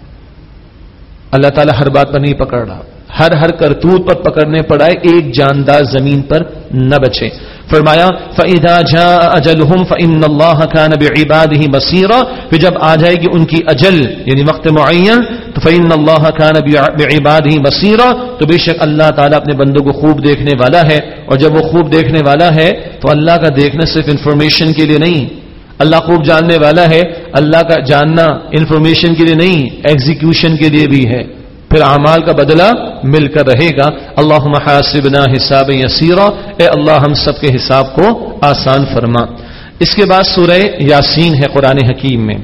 Speaker 1: اللہ تعالیٰ ہر بات پر نہیں پکڑ رہا، ہر ہر کرتوت پر پکڑنے پڑائے، ایک جاندار زمین پر نہ بچے. فرمایا فَإِذَا جَاءَ أَجَلُهُمْ فَإِنَّ اللَّهَ كَانَ بِعِبَادِهِ بَصِيرًا، پھر جب آ جائے گی ان کی اجل یعنی وقت معین تو فَإِنَّ اللَّهَ كَانَ بِعِبَادِهِ بَصِيرًا، تو بے شک اللہ تعالیٰ اپنے بندوں کو خوب دیکھنے والا ہے. اور جب وہ خوب دیکھنے والا ہے تو اللہ کا دیکھنا صرف انفارمیشن کے لیے نہیں، اللہ خوب جاننے والا ہے، اللہ کا جاننا انفارمیشن کے لیے نہیں، ایگزیکیوشن کے لیے بھی ہے. پھر اعمال کا بدلہ مل کر رہے گا. اللہم حاسبنا حسابا یسیرا، اے اللہ ہم سب کے حساب کو آسان فرما. اس کے بعد سورہ یاسین ہے قرآن حکیم میں.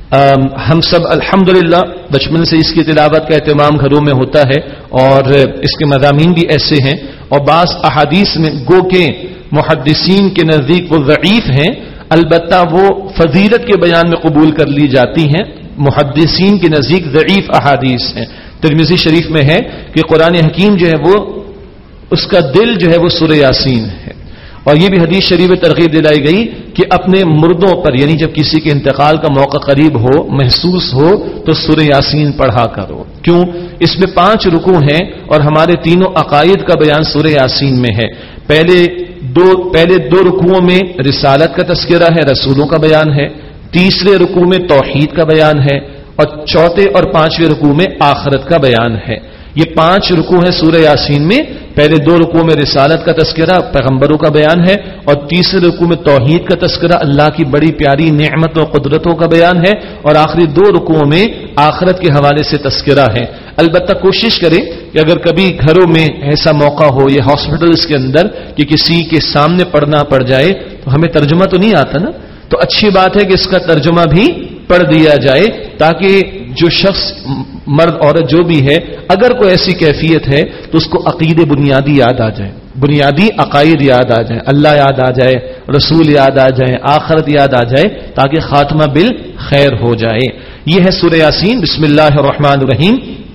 Speaker 1: ہم سب الحمدللہ بچپن سے اس کی تلاوت کا اہتمام گھروں میں ہوتا ہے اور اس کے مضامین بھی ایسے ہیں، اور بعض احادیث میں گو کے محدثین کے نزدیک وہ ضعیف ہیں، البتہ وہ فضیلت کے بیان میں قبول کر لی جاتی ہیں. محدثین کے نزدیک ضعیف احادیث ہیں. ترمذی شریف میں ہے کہ قرآن حکیم جو ہے وہ اس کا دل جو ہے وہ سورہ یاسین ہے. اور یہ بھی حدیث شریف میں ترغیب دلائی گئی کہ اپنے مردوں پر یعنی جب کسی کے انتقال کا موقع قریب ہو، محسوس ہو، تو سورہ یاسین پڑھا کرو. کیوں؟ اس میں پانچ رکوع ہیں اور ہمارے تینوں عقائد کا بیان سورہ یاسین میں ہے. پہلے دو پہلے دو رکوعوں میں رسالت کا تذکرہ ہے، رسولوں کا بیان ہے. تیسرے رکوع میں توحید کا بیان ہے، اور چوتھے اور پانچویں رکوع میں آخرت کا بیان ہے. یہ پانچ رکوع ہیں سورہ یاسین میں. پہلے دو رکوع میں رسالت کا تذکرہ، پیغمبروں کا بیان ہے، اور تیسرے رکوع میں توحید کا تذکرہ، اللہ کی بڑی پیاری نعمتوں اور قدرتوں کا بیان ہے، اور آخری دو رکوعوں میں آخرت کے حوالے سے تذکرہ ہے. البتہ کوشش کریں کہ اگر کبھی گھروں میں ایسا موقع ہو یا ہاسپٹلس کے اندر کہ کسی کے سامنے پڑھنا پڑ جائے، تو ہمیں ترجمہ تو نہیں آتا نا، تو اچھی بات ہے کہ اس کا ترجمہ بھی پڑھ دیا جائے تاکہ جو شخص مرد عورت جو بھی ہے اگر کوئی ایسی کیفیت ہے تو اس کو عقیدے بنیادی یاد آ جائے، بنیادی عقائد یاد آ جائیں، اللہ یاد آ جائے، رسول یاد آ جائے، آخرت یاد آ جائے، تاکہ خاتمہ بالخیر ہو جائے. یہ ہے سورہ یاسین. بسم اللہ الرحمن الرحیم.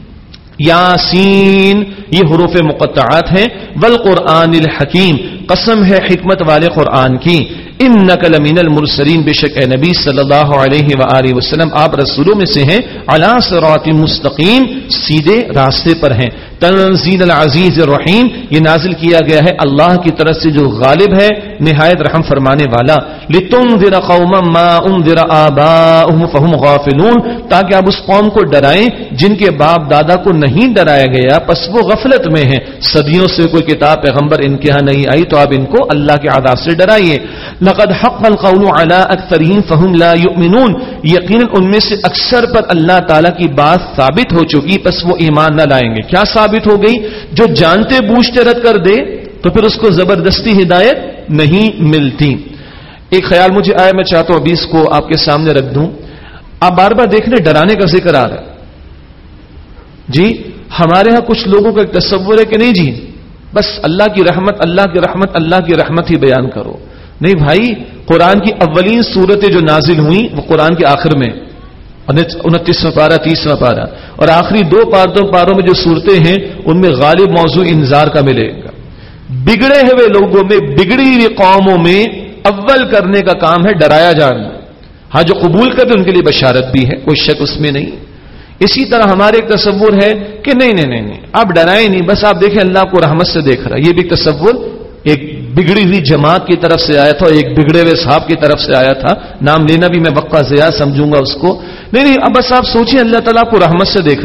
Speaker 1: یاسین یہ حروف مقطعات ہیں. والقرآن الحکیم، قسم ہے حکمت والے قرآن کی. انک لمن المرسلین، بے شک اے نبی صلی اللہ علیہ وآلہ وسلم آپ رسولوں میں سے ہیں. علی صراط مستقیم، سیدھے راستے پر ہیں. تنزیل العزیز الرحیم، یہ نازل کیا گیا ہے اللہ کی طرف سے جو غالب ہے نہایت رحم فرمانے والا. لتنذر قوما ما انذر آباؤهم فهم غافلون، تاکہ آپ اس قوم کو ڈرائیں جن کے باپ دادا کو نہیں ڈرایا گیا پس وہ غفلت میں ہیں. صدیوں سے کوئی کتاب پیغمبر ان کے ہاں نہیں آئی تو آپ ان کو اللہ کے عذاب سے ڈرائیے. لقد حق القول على اکثرهم فهم لا يؤمنون، یقیناً ان میں سے اکثر پر اللہ تعالیٰ کی بات ثابت ہو چکی پس وہ ایمان نہ لائیں گے. کیا ثابت ہو گئی؟ جو جانتے بوجھتے رد کر دے تو پھر اس کو زبردستی ہدایت نہیں ملتی. ایک خیال مجھے آیا، میں چاہتا ہوں ابھی اس کو آپ کے سامنے رکھ دوں. آپ بار بار دیکھ لیں ڈرانے کا ذکر آ رہا ہے. جی ہمارے ہاں کچھ لوگوں کا ایک تصور ہے کہ نہیں جی بس اللہ کی رحمت اللہ کی رحمت اللہ کی رحمت ہی بیان کرو. نہیں بھائی، قرآن کی اولین صورتیں جو نازل ہوئیں وہ قرآن کے آخر میں انتیسواں پارہ تیسواں پارہ، اور آخری دو پارتوں پاروں میں جو صورتیں ہیں ان میں غالب موضوع انذار کا ملے گا. بگڑے ہوئے لوگوں میں، بگڑی ہوئی قوموں میں اول کرنے کا کام ہے ڈرایا جانا. ہاں جو قبول کرتے ان کے لیے بشارت بھی ہے، کوئی شک اس میں نہیں. اسی طرح ہمارے ایک تصور ہے کہ نہیں نہیں نہیں آپ ڈرائیں نہیں، بس آپ دیکھیں اللہ کو رحمت سے دیکھ رہا ہے. یہ بھی تصور ایک بگڑی ہوئی جماعت کی طرف سے آیا تھا اور ایک بگڑے ہوئے صاحب کی طرف سے آیا تھا. نام لینا بھی میں وقفہ ضیاع سمجھوں گا اس کو. نہیں نہیں اب بس آپ سوچیں اللہ تعالیٰ کو رحمت سے دیکھ رہے.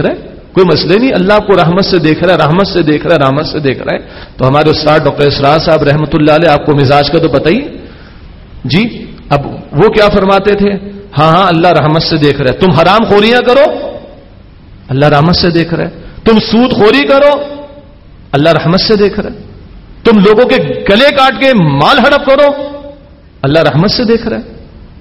Speaker 1: کوئی مسئلہ نہیں, اللہ آپ کو رحمت سے دیکھ رہا ہے, رحمت سے دیکھ رہا ہے, رحمت سے دیکھ رہا ہے. تو ہمارے استاد ڈاکٹر اسرار صاحب رحمۃ اللہ علیہ, آپ کو مزاج کا تو پتہ ہی جی. اب وہ کیا فرماتے تھے, ہاں ہاں اللہ رحمت سے دیکھ رہا ہے. تم حرام خوریاں کرو, اللہ رحمت سے دیکھ رہا ہے. تم سود خوری کرو, اللہ رحمت سے دیکھ رہا ہے. تم لوگوں کے گلے کاٹ کے مال ہڑپ کرو, اللہ رحمت سے دیکھ رہا ہے.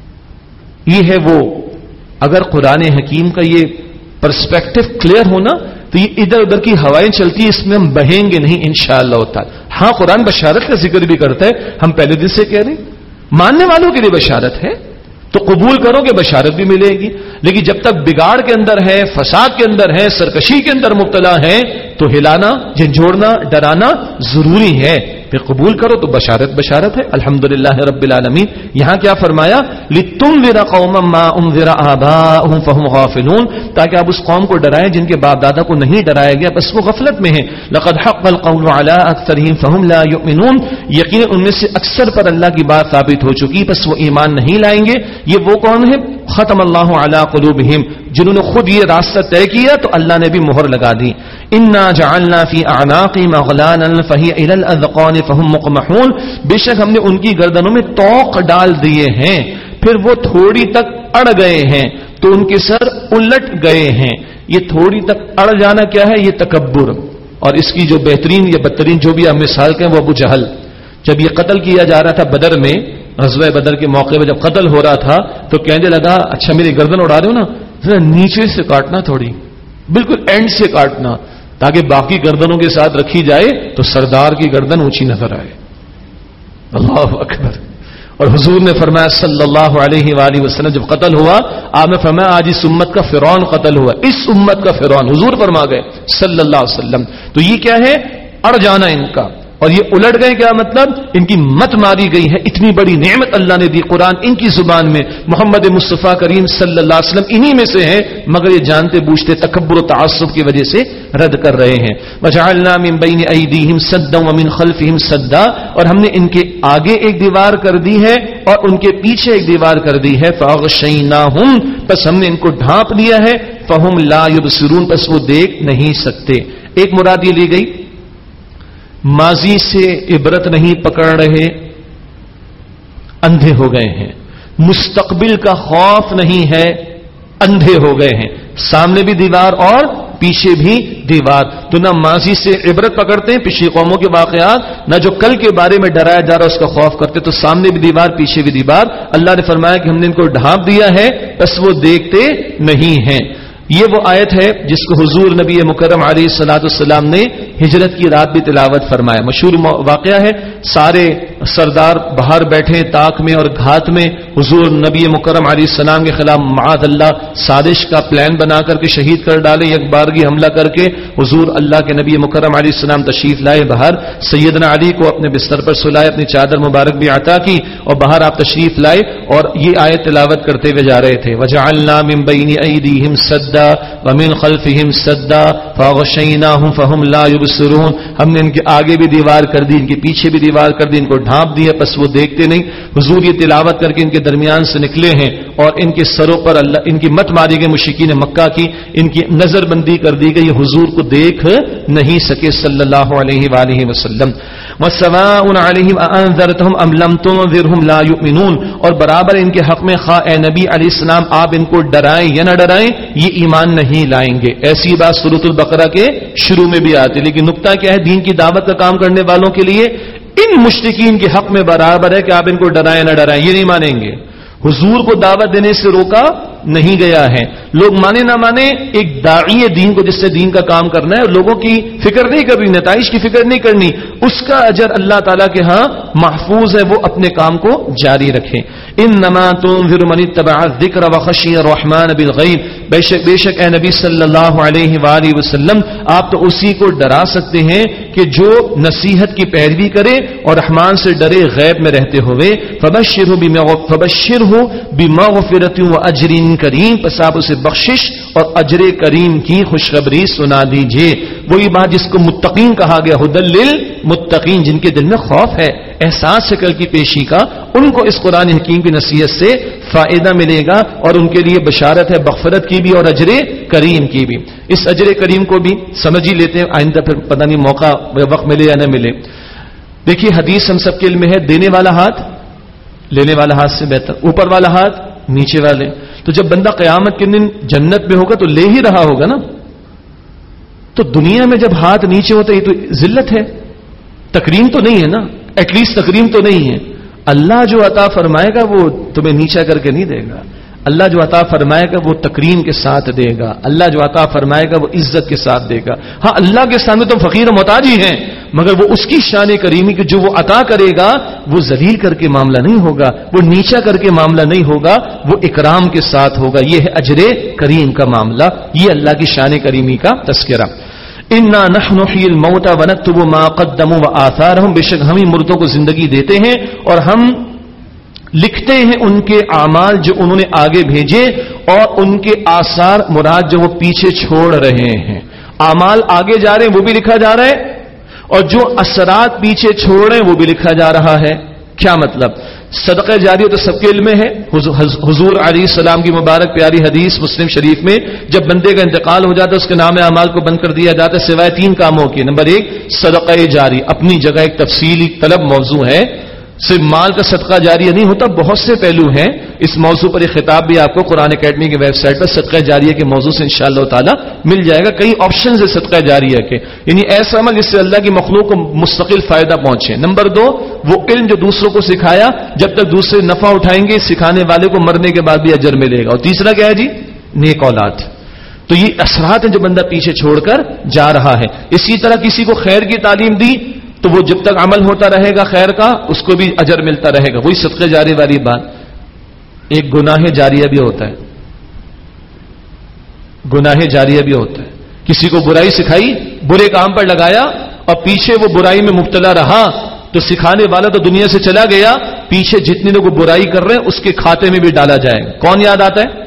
Speaker 1: یہ ہے وہ, اگر قرآن حکیم کا یہ پرسپیکٹو کلیئر ہونا تو یہ ادھر ادھر کی ہوائیں چلتی ہیں, اس میں ہم بہیں گے نہیں انشاءاللہ تعالی. ہاں قرآن بشارت کا ذکر بھی کرتا ہے, ہم پہلے دن سے کہہ رہے ہیں ماننے والوں کے لیے بشارت ہے تو قبول کرو کہ بشارت بھی ملے گی. لیکن جب تک بگاڑ کے اندر ہے, فساد کے اندر ہے, سرکشی کے اندر مبتلا ہے تو ہلانا, جھنجھوڑنا, ڈرانا ضروری ہے. پھر قبول کرو تو بشارت بشارت ہے. الحمدللہ رب العالمین. یہاں کیا فرمایا, لِتُنذِرَ قَوْمًا مَا أُنذِرَ آبَاؤُهُمْ فَهُمْ غَافِلُونَ, تاکہ آپ اس قوم کو ڈرائیں جن کے باپ دادا کو نہیں ڈرایا گیا, بس وہ غفلت میں ہیں. لَقَدْ حَقَّ الْقَوْلُ عَلَىٰ أَكْثَرِهِمْ فَهُمْ لَا يُؤْمِنُونَ, یقیناً ان میں سے اکثر پر اللہ کی بات ثابت ہو چکی, بس وہ ایمان نہیں لائیں گے. یہ وہ کون ہے, ختم اللہ علی قلوبہم, جنہوں نے خود یہ راستہ طے کیا تو اللہ نے بھی مہر لگا دی. انا جعلنا فی اعناقہم اغلالا فہی الی الاذقان فہم مقمحون, بے شک ہم نے ان کی گردنوں میں طوق ڈال دیے ہیں, پھر وہ تھوڑی تک اڑ گئے ہیں تو ان کے سر الٹ گئے ہیں. یہ تھوڑی تک اڑ جانا کیا ہے, یہ تکبر. اور اس کی جو بہترین یا بدترین جو بھی آپ مثال کہیں وہ ابو جہل, جب یہ قتل کیا جا رہا تھا بدر میں, غزوہ بدر کے موقع پہ جب قتل ہو رہا تھا تو کہنے لگا اچھا میری گردن اڑا رہے ہو نا, ذرا نیچے سے کاٹنا, تھوڑی بالکل اینڈ سے کاٹنا, تاکہ باقی گردنوں کے ساتھ رکھی جائے تو سردار کی گردن اونچی نظر آئے. اللہ اکبر. اور حضور نے فرمایا صلی اللہ علیہ وآلہ وسلم جب قتل ہوا, آپ نے فرمایا آج اس امت کا فرعون قتل ہوا, اس امت کا فرعون, حضور فرما گئے صلی اللہ علیہ وسلم. تو یہ کیا ہے, اڑ جانا ان کا. اور یہ الٹ گئے, کیا مطلب, ان کی مت ماری گئی ہے. اتنی بڑی نعمت اللہ نے دی, قرآن ان کی زبان میں, محمد مصطفیٰ کریم صلی اللہ علیہ وسلم انہی میں سے ہیں, مگر یہ جانتے بوجھتے تکبر و تعصب کی وجہ سے رد کر رہے ہیں. وجعلنا من بین ایدیہم سدا ومن خلفہم سدا, اور ہم نے ان کے آگے ایک دیوار کر دی ہے اور ان کے پیچھے ایک دیوار کر دی ہے. فاغشیناہم, پس ہم نے ان کو ڈھانپ لیا ہے. فہم لا یبصرون, پس وہ دیکھ نہیں سکتے. ایک مراد یہ لی گئی, ماضی سے عبرت نہیں پکڑ رہے, اندھے ہو گئے ہیں. مستقبل کا خوف نہیں ہے, اندھے ہو گئے ہیں. سامنے بھی دیوار اور پیچھے بھی دیوار, تو نہ ماضی سے عبرت پکڑتے ہیں پچھلی قوموں کے واقعات, نہ جو کل کے بارے میں ڈرایا جا رہا ہے اس کا خوف کرتے. تو سامنے بھی دیوار پیچھے بھی دیوار. اللہ نے فرمایا کہ ہم نے ان کو ڈھانپ دیا ہے, بس وہ دیکھتے نہیں ہیں. یہ وہ آیت ہے جس کو حضور نبی مکرم علیہ الصلوۃ والسلام نے ہجرت کی رات بھی تلاوت فرمایا. مشہور واقعہ ہے, سارے سردار باہر بیٹھے تاک میں اور گھات میں, حضور نبی مکرم علیہ السلام کے خلاف معاذ اللہ سازش کا پلان بنا کر کے شہید کر ڈالے, یک بارگی حملہ کر کے حضور اللہ کے نبی مکرم علیہ السلام تشریف لائے باہر, سیدنا علی کو اپنے بستر پر سلائے, اپنی چادر مبارک بھی عطا کی اور باہر آپ تشریف لائے اور یہ آیت تلاوت کرتے ہوئے جا رہے تھے. وجعلنا من بین ایدیہم سدا ومن خلفہم سدا فاغشیناہم فہم لا یبصرون, ہم نے ان کے آگے بھی دیوار کر دی, ان کے پیچھے بھی دیوار کر دی, ان کو ڈھانپ دیا, پس وہ دیکھتے نہیں. حضور یہ تلاوت کر کے ان کے درمیان سے نکلے ہیں اور ان کے سروں پر اللہ, ان کی مت ماری گئی مشرکین مکہ کی, ان کی نظر بندی کر دی گئی, حضور کو دیکھ نہیں سکے صلی اللہ علیہ وآلہ وسلم. وَسَوَاءٌ عَلَيْهِمْ أَأَنذَرْتَهُمْ أَمْ لَمْ تُنذِرْهُمْ لَا يُؤْمِنُونَ, اور برابر ان کے حق میں خواہ اے نبی علیہ السلام آپ ان کو ڈرائیں یا نہ ڈرائیں یہ ایمان نہیں لائیں گے. ایسی بات سورۃ البقرہ کے شروع میں بھی آتی, لیکن نقطہ کیا ہے, دین کی دعوت کا کام کرنے والوں کے لیے ان مشرکین کے حق میں برابر ہے کہ آپ ان کو ڈرائیں نہ ڈرائیں, یہ نہیں مانیں گے. حضور کو دعوت دینے سے روکا نہیں گیا ہے, لوگ مانے نہ مانے, ایک داعی دین کو جس سے دین کا کام کرنا ہے, لوگوں کی فکر نہیں کرنی, نتائج کی فکر نہیں کرنی, اس کا اجر اللہ تعالیٰ کے ہاں محفوظ ہے, وہ اپنے کام کو جاری رکھیں. انما تنذر من اتبع الذکر وخشی الرحمن بالغیب, بے شک بے شک اے نبی صلی اللہ علیہ وآلہ وسلم آپ تو اسی کو ڈرا سکتے ہیں کہ جو نصیحت کی پیروی کرے اور رحمان سے ڈرے غیب میں رہتے ہوئے. فبشرہ بمغفرۃ واجر کریم, پس آپ اسے بخشش اور اجر کریم کی خوشخبری سنا دیجئے. وہی بات جس کو متقین کہا گیا، ھدی للمتقین، جن کے دل میں خوف ہے، احساس ہے کل کی پیشی کا، ان کو اس قرآن حکیم کی نصیحت سے فائدہ ملے گا اور ان کے لیے بشارت ہے مغفرت کی بھی اور اجر کریم کی بھی. اس اجر کریم کو بھی سمجھ ہی لیتے ہیں، آئندہ پھر پتہ نہیں موقع وقت ملے یا نہ ملے. دیکھیے حدیث ہم سب کے علم میں ہے، دینے والا ہاتھ لینے والا ہاتھ سے بہتر، اوپر والا ہاتھ نیچے والے. تو جب بندہ قیامت کے دن جنت میں ہوگا تو لے ہی رہا ہوگا نا. تو دنیا میں جب ہاتھ نیچے ہوتا ہے یہ تو ذلت ہے، تکریم تو نہیں ہے نا، ایٹ لیسٹ تکریم تو نہیں ہے. اللہ جو عطا فرمائے گا وہ تمہیں نیچا کر کے نہیں دے گا. اللہ جو عطا فرمائے گا وہ تکریم کے ساتھ دے گا. اللہ جو عطا فرمائے گا وہ عزت کے ساتھ دے گا. ہاں اللہ کے سامنے تو فقیر و محتاج ہی ہیں، مگر وہ اس کی شان کریمی کی جو وہ عطا کرے گا وہ ذلیل کر کے معاملہ نہیں ہوگا، وہ نیچا کر کے معاملہ نہیں ہوگا، وہ اکرام کے ساتھ ہوگا. یہ ہے اجر کریم کا معاملہ، یہ اللہ کی شان کریمی کا تذکرہ. انا نحن نحیی الموتى ونکتب ما قدموا وآثارهم، بے شک ہم ہی مردوں کو زندگی دیتے ہیں اور ہم لکھتے ہیں ان کے اعمال جو انہوں نے آگے بھیجے اور ان کے آثار مراد جو وہ پیچھے چھوڑ رہے ہیں. اعمال آگے جا رہے ہیں وہ بھی لکھا جا رہا ہے اور جو اثرات پیچھے چھوڑ رہے ہیں وہ بھی لکھا جا رہا ہے. کیا مطلب؟ صدقہ جاریہ تو سب کے علم میں ہے. حضور علیہ السلام کی مبارک پیاری حدیث مسلم شریف میں جب بندے کا انتقال ہو جاتا ہے اس کے نام اعمال کو بند کر دیا جاتا ہے سوائے تین کاموں کے. نمبر ایک صدقہ جاری، اپنی جگہ ایک تفصیلی طلب موضوع ہے. صرف مال کا صدقہ جاریہ نہیں ہوتا، بہت سے پہلو ہیں. اس موضوع پر ایک خطاب بھی آپ کو قرآن اکیڈمی کی ویب سائٹ پر صدقہ جاریہ کے موضوع سے انشاءاللہ تعالی مل جائے گا. کئی آپشنز ہیں صدقہ جاریہ کے، یعنی ایسا عمل جس سے اللہ کی مخلوق کو مستقل فائدہ پہنچے. نمبر دو وہ علم جو دوسروں کو سکھایا، جب تک دوسرے نفع اٹھائیں گے سکھانے والے کو مرنے کے بعد بھی اجر ملے گا. اور تیسرا کیا ہے جی؟ نیک اولاد. تو یہ اثرات ہیں جو بندہ پیچھے چھوڑ کر جا رہا ہے. اسی طرح کسی کو خیر کی تعلیم دی تو وہ جب تک عمل ہوتا رہے گا خیر کا اس کو بھی اجر ملتا رہے گا. وہی صدقہ جاری والی بات. ایک گناہ جاریہ بھی ہوتا ہے، گناہ جاریہ بھی ہوتا ہے. کسی کو برائی سکھائی، برے کام پر لگایا اور پیچھے وہ برائی میں مبتلا رہا تو سکھانے والا تو دنیا سے چلا گیا، پیچھے جتنے لوگ برائی کر رہے ہیں اس کے کھاتے میں بھی ڈالا جائے گا. کون یاد آتا ہے؟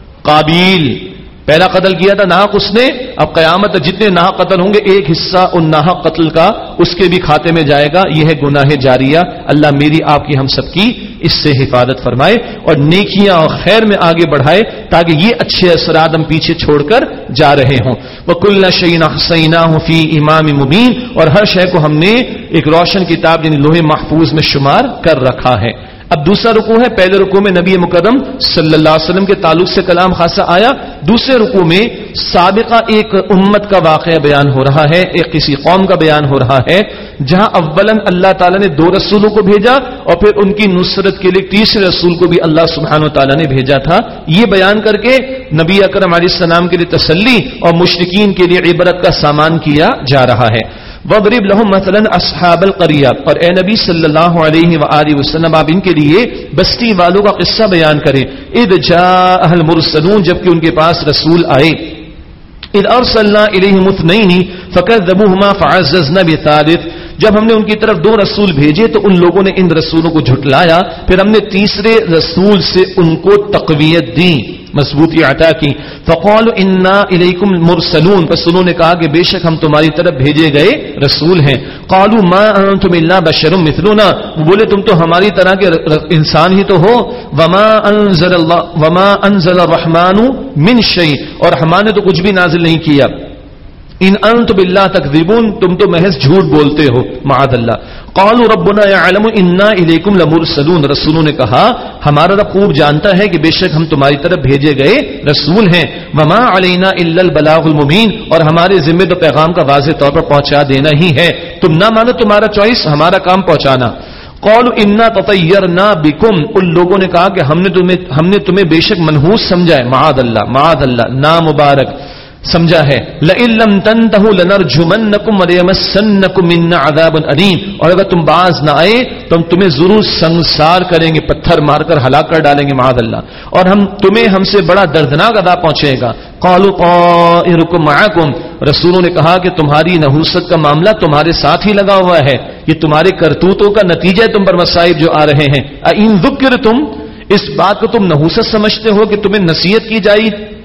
Speaker 1: قابیل. پہلا قتل کیا تھا ناحق اس نے، اب قیامت جتنے ناحق قتل ہوں گے ایک حصہ ان ناحق قتل کا اس کے بھی کھاتے میں جائے گا. یہ ہے گناہ جاریہ. اللہ میری آپ کی ہم سب کی اس سے حفاظت فرمائے اور نیکیاں اور خیر میں آگے بڑھائے تاکہ یہ اچھے اثرات ہم پیچھے چھوڑ کر جا رہے ہوں. وَكُلَّ شَيْءٍ أَحْصَيْنَاهُ فِي إِمَامٍ مُبِينٍ، اور ہر شے کو ہم نے ایک روشن کتاب یعنی لوح محفوظ میں شمار کر رکھا ہے. اب دوسرا رکوع ہے. پہلے رکوع میں نبی مکرم صلی اللہ علیہ وسلم کے تعلق سے کلام خاصہ آیا. دوسرے رکوع میں سابقہ ایک امت کا واقعہ بیان ہو رہا ہے، ایک کسی قوم کا بیان ہو رہا ہے جہاں اولاً اللہ تعالیٰ نے دو رسولوں کو بھیجا اور پھر ان کی نصرت کے لیے تیسرے رسول کو بھی اللہ سبحانہ و تعالیٰ نے بھیجا تھا. یہ بیان کر کے نبی اکرم علیہ السلام کے لیے تسلی اور مشرکین کے لیے عبرت کا سامان کیا جا رہا ہے. وَضْرِبْ لَهُمْ مَثَلًا أَصْحَابَ الْقَرْيَةِ، اور اے نبی صلی اللہ علیہ وآلہ وسلم آپ ان کے لیے بستی والوں کا قصہ بیان کریں. اِذْ جَاءَهَا الْمُرْسَلُونَ، جبکہ ان کے پاس رسول آئے. اِذْ أَرْسَلْنَا إِلَيْهِمُ اثْنَيْنِ فَكَذَّبُوهُمَا فَعَزَّزْنَا بِثَالِثٍ، جب ہم نے ان کی طرف دو رسول بھیجے تو ان لوگوں نے ان رسولوں کو جھٹلایا، پھر ہم نے تیسرے رسول سے ان کو تقویت دی، مضبوطی عطا کی. فقالوا انا الیکم مرسلون، بس انہوں نے کہا کہ بے شک ہم تمہاری طرف بھیجے گئے رسول ہیں. قالوا ما انتم الا بشر مثلنا، بولے تم تو ہماری طرح کے انسان ہی تو ہو. وما انزل اللہ وما انزل الرحمن من شیء، اور ہمارے تو کچھ بھی نازل نہیں کیا. ان انتم باللہ تکذبون، تم تو محض جھوٹ بولتے ہو معاذ اللہ. قالوا ربنا يعلم انا الیکم لمرسلون، رسولوں نے کہا ہمارا رب خوب جانتا ہے کہ بے شک ہم تمہاری طرف بھیجے گئے رسول ہیں. وما علینا الا البلاغ المبین، اور ہمارے ذمہ تو پیغام کا واضح طور پر پہنچا دینا ہی ہے. تم نہ مانو تمہارا چوائس، ہمارا کام پہنچانا. قالوا انا تطیرنا بکم، ان لوگوں نے کہا کہ ہم نے تمہیں ہم نے تمہیں بے شک منحوس سمجھا ہے. معاذ اللہ معاذ اللہ نامبارک سمجھا ہے. لئن لم تنتهوا لنرجمنکم وليمسنکم منا عذاب علیم، اور اگر تم باز نہ آئے تو ہم تمہیں ضرور سنگسار کریں گے، پتھر مار کر ہلاک کر ڈالیں گے معاذ اللہ، اور ہم تمہیں ہم سے بڑا دردناک عذاب پہنچے گا. قالوا طائرکم معکم، رسولوں نے کہا کہ تمہاری نحوست کا معاملہ تمہارے ساتھ ہی لگا ہوا ہے، یہ تمہارے کرتوتوں کا نتیجہ ہے تم پر مصائب جو آ رہے ہیں. ان ذکرتم، اس بات کو تم نحوست سمجھتے ہو کہ تمہیں نصیحت کی جائے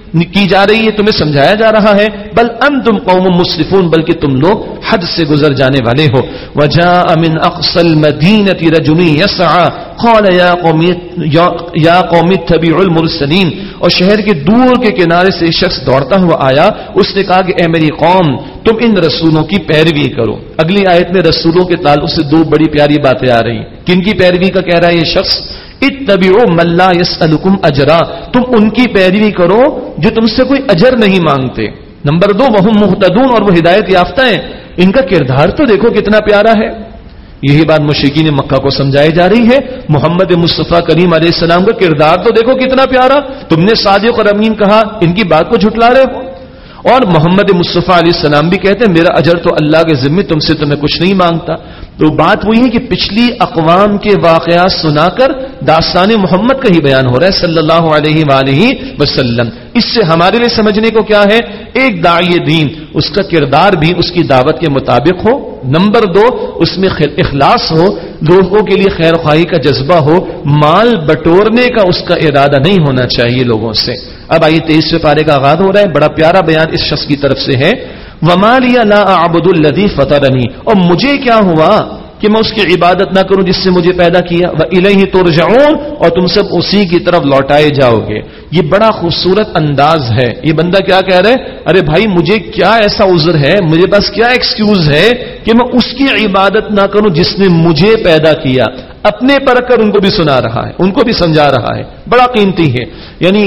Speaker 1: کی جا رہی ہے, تمہیں سمجھایا جا رہا ہے. بل انتم قوم مسرفون, بلکہ تم لوگ حد سے گزر جانے والے ہو. وجاء من اقصى المدينة رجل يسعى قال يا قوم يا قوم اتبعوا المرسلين, اور شہر کے دور کے کنارے سے ایک شخص دوڑتا ہوا آیا, اس نے کہا کہ اے میری قوم تم ان رسولوں کی پیروی کرو. اگلی آیت میں رسولوں کے تعلق سے دو بڑی پیاری باتیں آ رہی ہیں. کن کی پیروی کا کہہ رہا ہے یہ شخص؟ اتبعوا من لا يسألكم اجرا, تم ان کی پیروی کرو جو تم سے کوئی اجر نہیں مانگتے. نمبر دو وہم مہتدون, اور وہ ہدایت یافتہ ہیں. ان کا کردار تو دیکھو کتنا پیارا ہے. یہی بات مشرکین مکہ کو سمجھائی جا رہی ہے. محمد مصطفیٰ کریم علیہ السلام کا کردار تو دیکھو کتنا پیارا. تم نے صادق اور امین کہا, ان کی بات کو جھٹلا رہے ہو. اور محمد مصطفیٰ علیہ السلام بھی کہتے ہیں میرا اجر تو اللہ کے ذمہ, تم سے تو میں کچھ نہیں مانگتا. تو بات وہی ہے کہ پچھلی اقوام کے واقعات سنا کر داستان محمد کا ہی بیان ہو رہا ہے صلی اللہ علیہ وآلہ وسلم. اس سے ہمارے لیے سمجھنے کو کیا ہے؟ ایک داعی دین, اس کا کردار بھی اس کی دعوت کے مطابق ہو. نمبر دو, اس میں اخلاص ہو, لوگوں کے لیے خیر خواہی کا جذبہ ہو, مال بٹورنے کا اس کا ارادہ نہیں ہونا چاہیے لوگوں سے. اب آئیے تیئیسویں پارے کا آغاز ہو رہا ہے. بڑا پیارا بیان اس شخص کی طرف سے ہے. وَمَا لِيَ لَا أَعْبُدُ الَّذِي فَطَرَنِي, اور مجھے کیا ہوا کہ میں اس کی عبادت نہ کروں جس سے مجھے پیدا کیا. وَإِلَيْهِ تُرْجَعُونَ, اور تم سب اسی کی طرف لوٹائے جاؤ گے. یہ بڑا خوبصورت انداز ہے. یہ بندہ کیا کہہ رہا ہے؟ ارے بھائی مجھے کیا ایسا عذر ہے, مجھے بس کیا ایکسکیوز ہے کہ میں اس کی عبادت نہ کروں جس نے مجھے پیدا کیا. اپنے پر کر ان کو بھی سنا رہا ہے, ان کو بھی سمجھا رہا ہے. بڑا قیمتی ہے. یعنی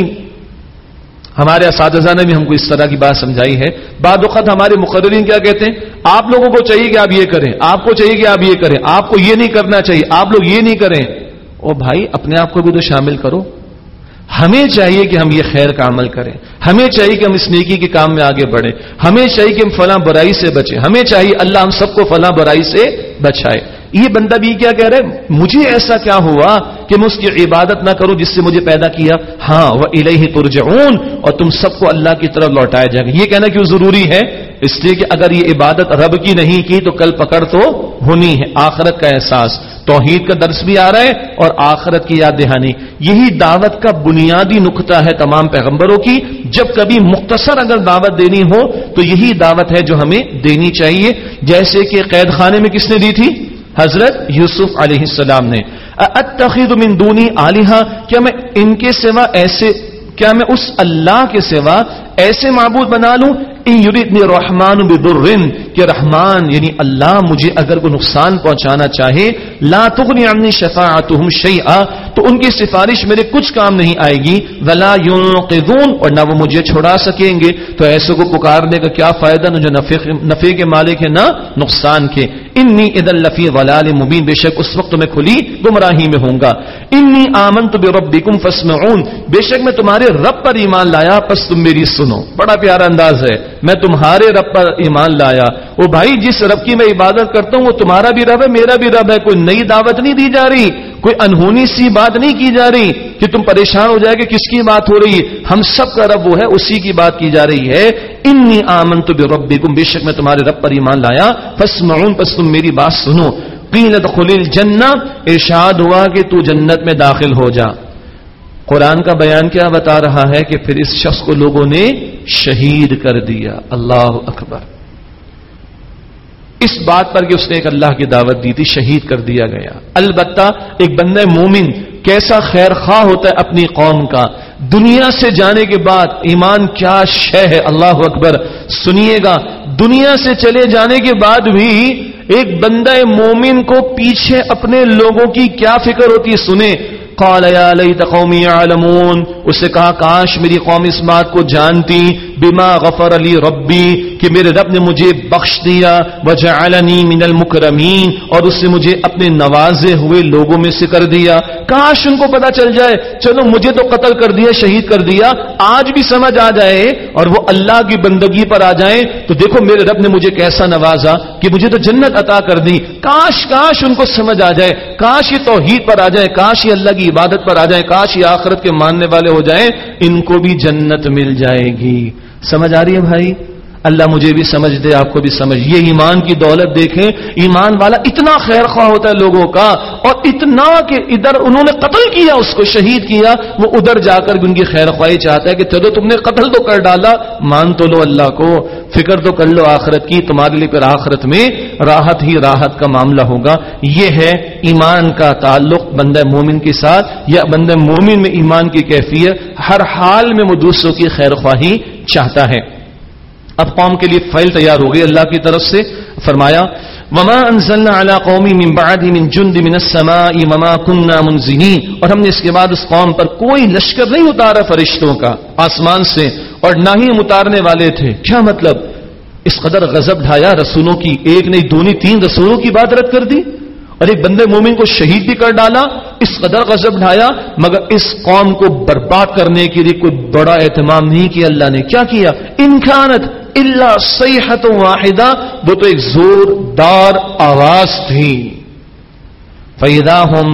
Speaker 1: ہمارے اساتذہ نے بھی ہم کو اس طرح کی بات سمجھائی ہے. بعض وقت ہمارے مقررین کیا کہتے ہیں, آپ لوگوں کو چاہیے کہ آپ یہ کریں, آپ کو چاہیے کہ آپ یہ کریں, آپ کو یہ نہیں کرنا چاہیے, آپ لوگ یہ نہیں کریں. او بھائی اپنے آپ کو بھی تو شامل کرو. ہمیں چاہیے کہ ہم یہ خیر کا عمل کریں, ہمیں چاہیے کہ ہم اس نیکی کے کام میں آگے بڑھیں, ہمیں چاہیے کہ ہم فلاں برائی سے بچیں, ہمیں چاہیے اللہ ہم سب کو فلاں برائی سے بچائے. یہ بندہ بھی کیا کہہ رہا ہے, مجھے ایسا کیا ہوا کہ میں اس کی عبادت نہ کروں جس سے مجھے پیدا کیا. ہاں وَإِلَيْهِ تُرْجَعُونَ, اور تم سب کو اللہ کی طرف لوٹایا جائے گا. یہ کہنا کیوں ضروری ہے؟ اس لیے کہ اگر یہ عبادت رب کی نہیں کی تو کل پکڑ تو ہونی ہے. آخرت کا احساس, توحید کا درس بھی آ رہا ہے اور آخرت کی یاد دہانی. یہی دعوت کا بنیادی نقطہ ہے تمام پیغمبروں کی. جب کبھی مختصر اگر دعوت دینی ہو تو یہی دعوت ہے جو ہمیں دینی چاہیے. جیسے کہ قید خانے میں کس نے دی تھی؟ حضرت یوسف علیہ السلام نے. اتخذ من دونی آلہہ, کیا میں ان کے سوا ایسے کیا میں اس اللہ کے سوا ایسے معبود بنا لوں؟ ان یریدنی الرحمن بضر, کہ رحمان یعنی اللہ مجھے اگر کوئی نقصان پہنچانا چاہے, لا تغنی عنی شفاعتہم شیئا, تو ان کی سفارش میرے کچھ کام نہیں آئے گی. ولا ینقذون, اور نہ وہ مجھے چھڑا سکیں گے. تو ایسے کو پکارنے کا کیا فائدہ, نہ جو نفع کے مالک ہے نہ نقصان کے. انی اذا لفی ضلال مبین, بے شک اس وقت میں کھلی گمراہی میں ہوں گا. انی آمنت بربکم فاسمعون, بے شک میں تمہارے رب پر ایمان لایا پس تم میری سنو. بڑا پیارا انداز ہے, میں تمہارے رب پر ایمان لایا. وہ بھائی جس رب کی میں عبادت کرتا ہوں وہ تمہارا بھی رب ہے, میرا بھی رب ہے. کوئی نئی دعوت نہیں دی جا رہی, کوئی انہونی سی بات نہیں کی جا رہی کہ تم پریشان ہو جائے کہ کس کی بات ہو رہی ہے. ہم سب کا رب وہ ہے, اسی کی بات کی جا رہی ہے. انی آمنت بربکم, بے شک میں تمہارے رب پر ایمان لایا. فاسمعون, پس تم میری بات سنو. قیل ادخل الجنہ, ارشاد ہوا کہ تو جنت میں داخل ہو جا. قرآن کا بیان کیا بتا رہا ہے کہ پھر اس شخص کو لوگوں نے شہید کر دیا. اللہ اکبر. اس بات پر کہ اس نے ایک اللہ کی دعوت دی تھی, شہید کر دیا گیا. البتہ ایک بندہ مومن کیسا خیر خواہ ہوتا ہے اپنی قوم کا, دنیا سے جانے کے بعد ایمان کیا شے ہے. اللہ اکبر. سنیے گا, دنیا سے چلے جانے کے بعد بھی ایک بندہ مومن کو پیچھے اپنے لوگوں کی کیا فکر ہوتی ہے. سنیں, قال یا لیت قومی یعلمون, اس سے کہا کاش میری قوم اس بات کو جانتی, بما غفر لی ربی, کہ میرے رب نے مجھے بخش دیا, وجعلنی من المکرمین, اور اس نے مجھے اپنے نوازے ہوئے لوگوں میں سے کر دیا. کاش ان کو پتا چل جائے, چلو مجھے تو قتل کر دیا, شہید کر دیا, آج بھی سمجھ آ جائے اور وہ اللہ کی بندگی پر آ جائیں تو دیکھو میرے رب نے مجھے کیسا نوازا کہ مجھے تو جنت عطا کر دی. کاش کاش ان کو سمجھ آ جائے, کاش یہ توحید پر آ جائے, کاش یہ اللہ کی عبادت پر آ جائیں, کاش یہ آخرت کے ماننے والے ہو جائیں, ان کو بھی جنت مل جائے گی. سمجھ آ رہی ہے بھائی؟ اللہ مجھے بھی سمجھ دے, آپ کو بھی سمجھ. یہ ایمان کی دولت دیکھیں, ایمان والا اتنا خیر خواہ ہوتا ہے لوگوں کا, اور اتنا کہ ادھر انہوں نے قتل کیا، اس کو شہید کیا، وہ ادھر جا کر بھی ان کی خیر خواہی چاہتا ہے کہ چلو تم نے قتل تو کر ڈالا، مان تو لو اللہ کو، فکر تو کر لو آخرت کی، تمہارے لیے پھر آخرت میں راحت ہی راحت کا معاملہ ہوگا۔ یہ ہے ایمان کا تعلق بندہ مومن کے ساتھ، یا بندہ مومن میں ایمان کی کیفیت، ہر حال میں وہ دوسروں کی خیر خواہی چاہتا ہے۔ اب قوم کے لیے فائل تیار ہو گئی اللہ کی طرف سے، فرمایا وما انزلنا على قوم من بعد من جند من السماء وما كنا منزلين، اور ہم نے اس کے بعد اس قوم پر کوئی لشکر نہیں اتارا فرشتوں کا آسمان سے، اور نہ ہی ہم اتارنے والے تھے۔ کیا مطلب؟ اس قدر غضب ڈھایا رسولوں کی، ایک نہیں دو نہیں تین رسولوں کی بات رد کر دی، اور ایک بندے مومن کو شہید بھی کر ڈالا، اس قدر غضب ڈھایا، مگر اس قوم کو برباد کرنے کے لیے کوئی بڑا اہتمام نہیں کیا اللہ نے۔ کیا کیا؟ ان کانت الا صیحۃ واحدہ، وہ تو ایک زوردار آواز تھی، فاذا هم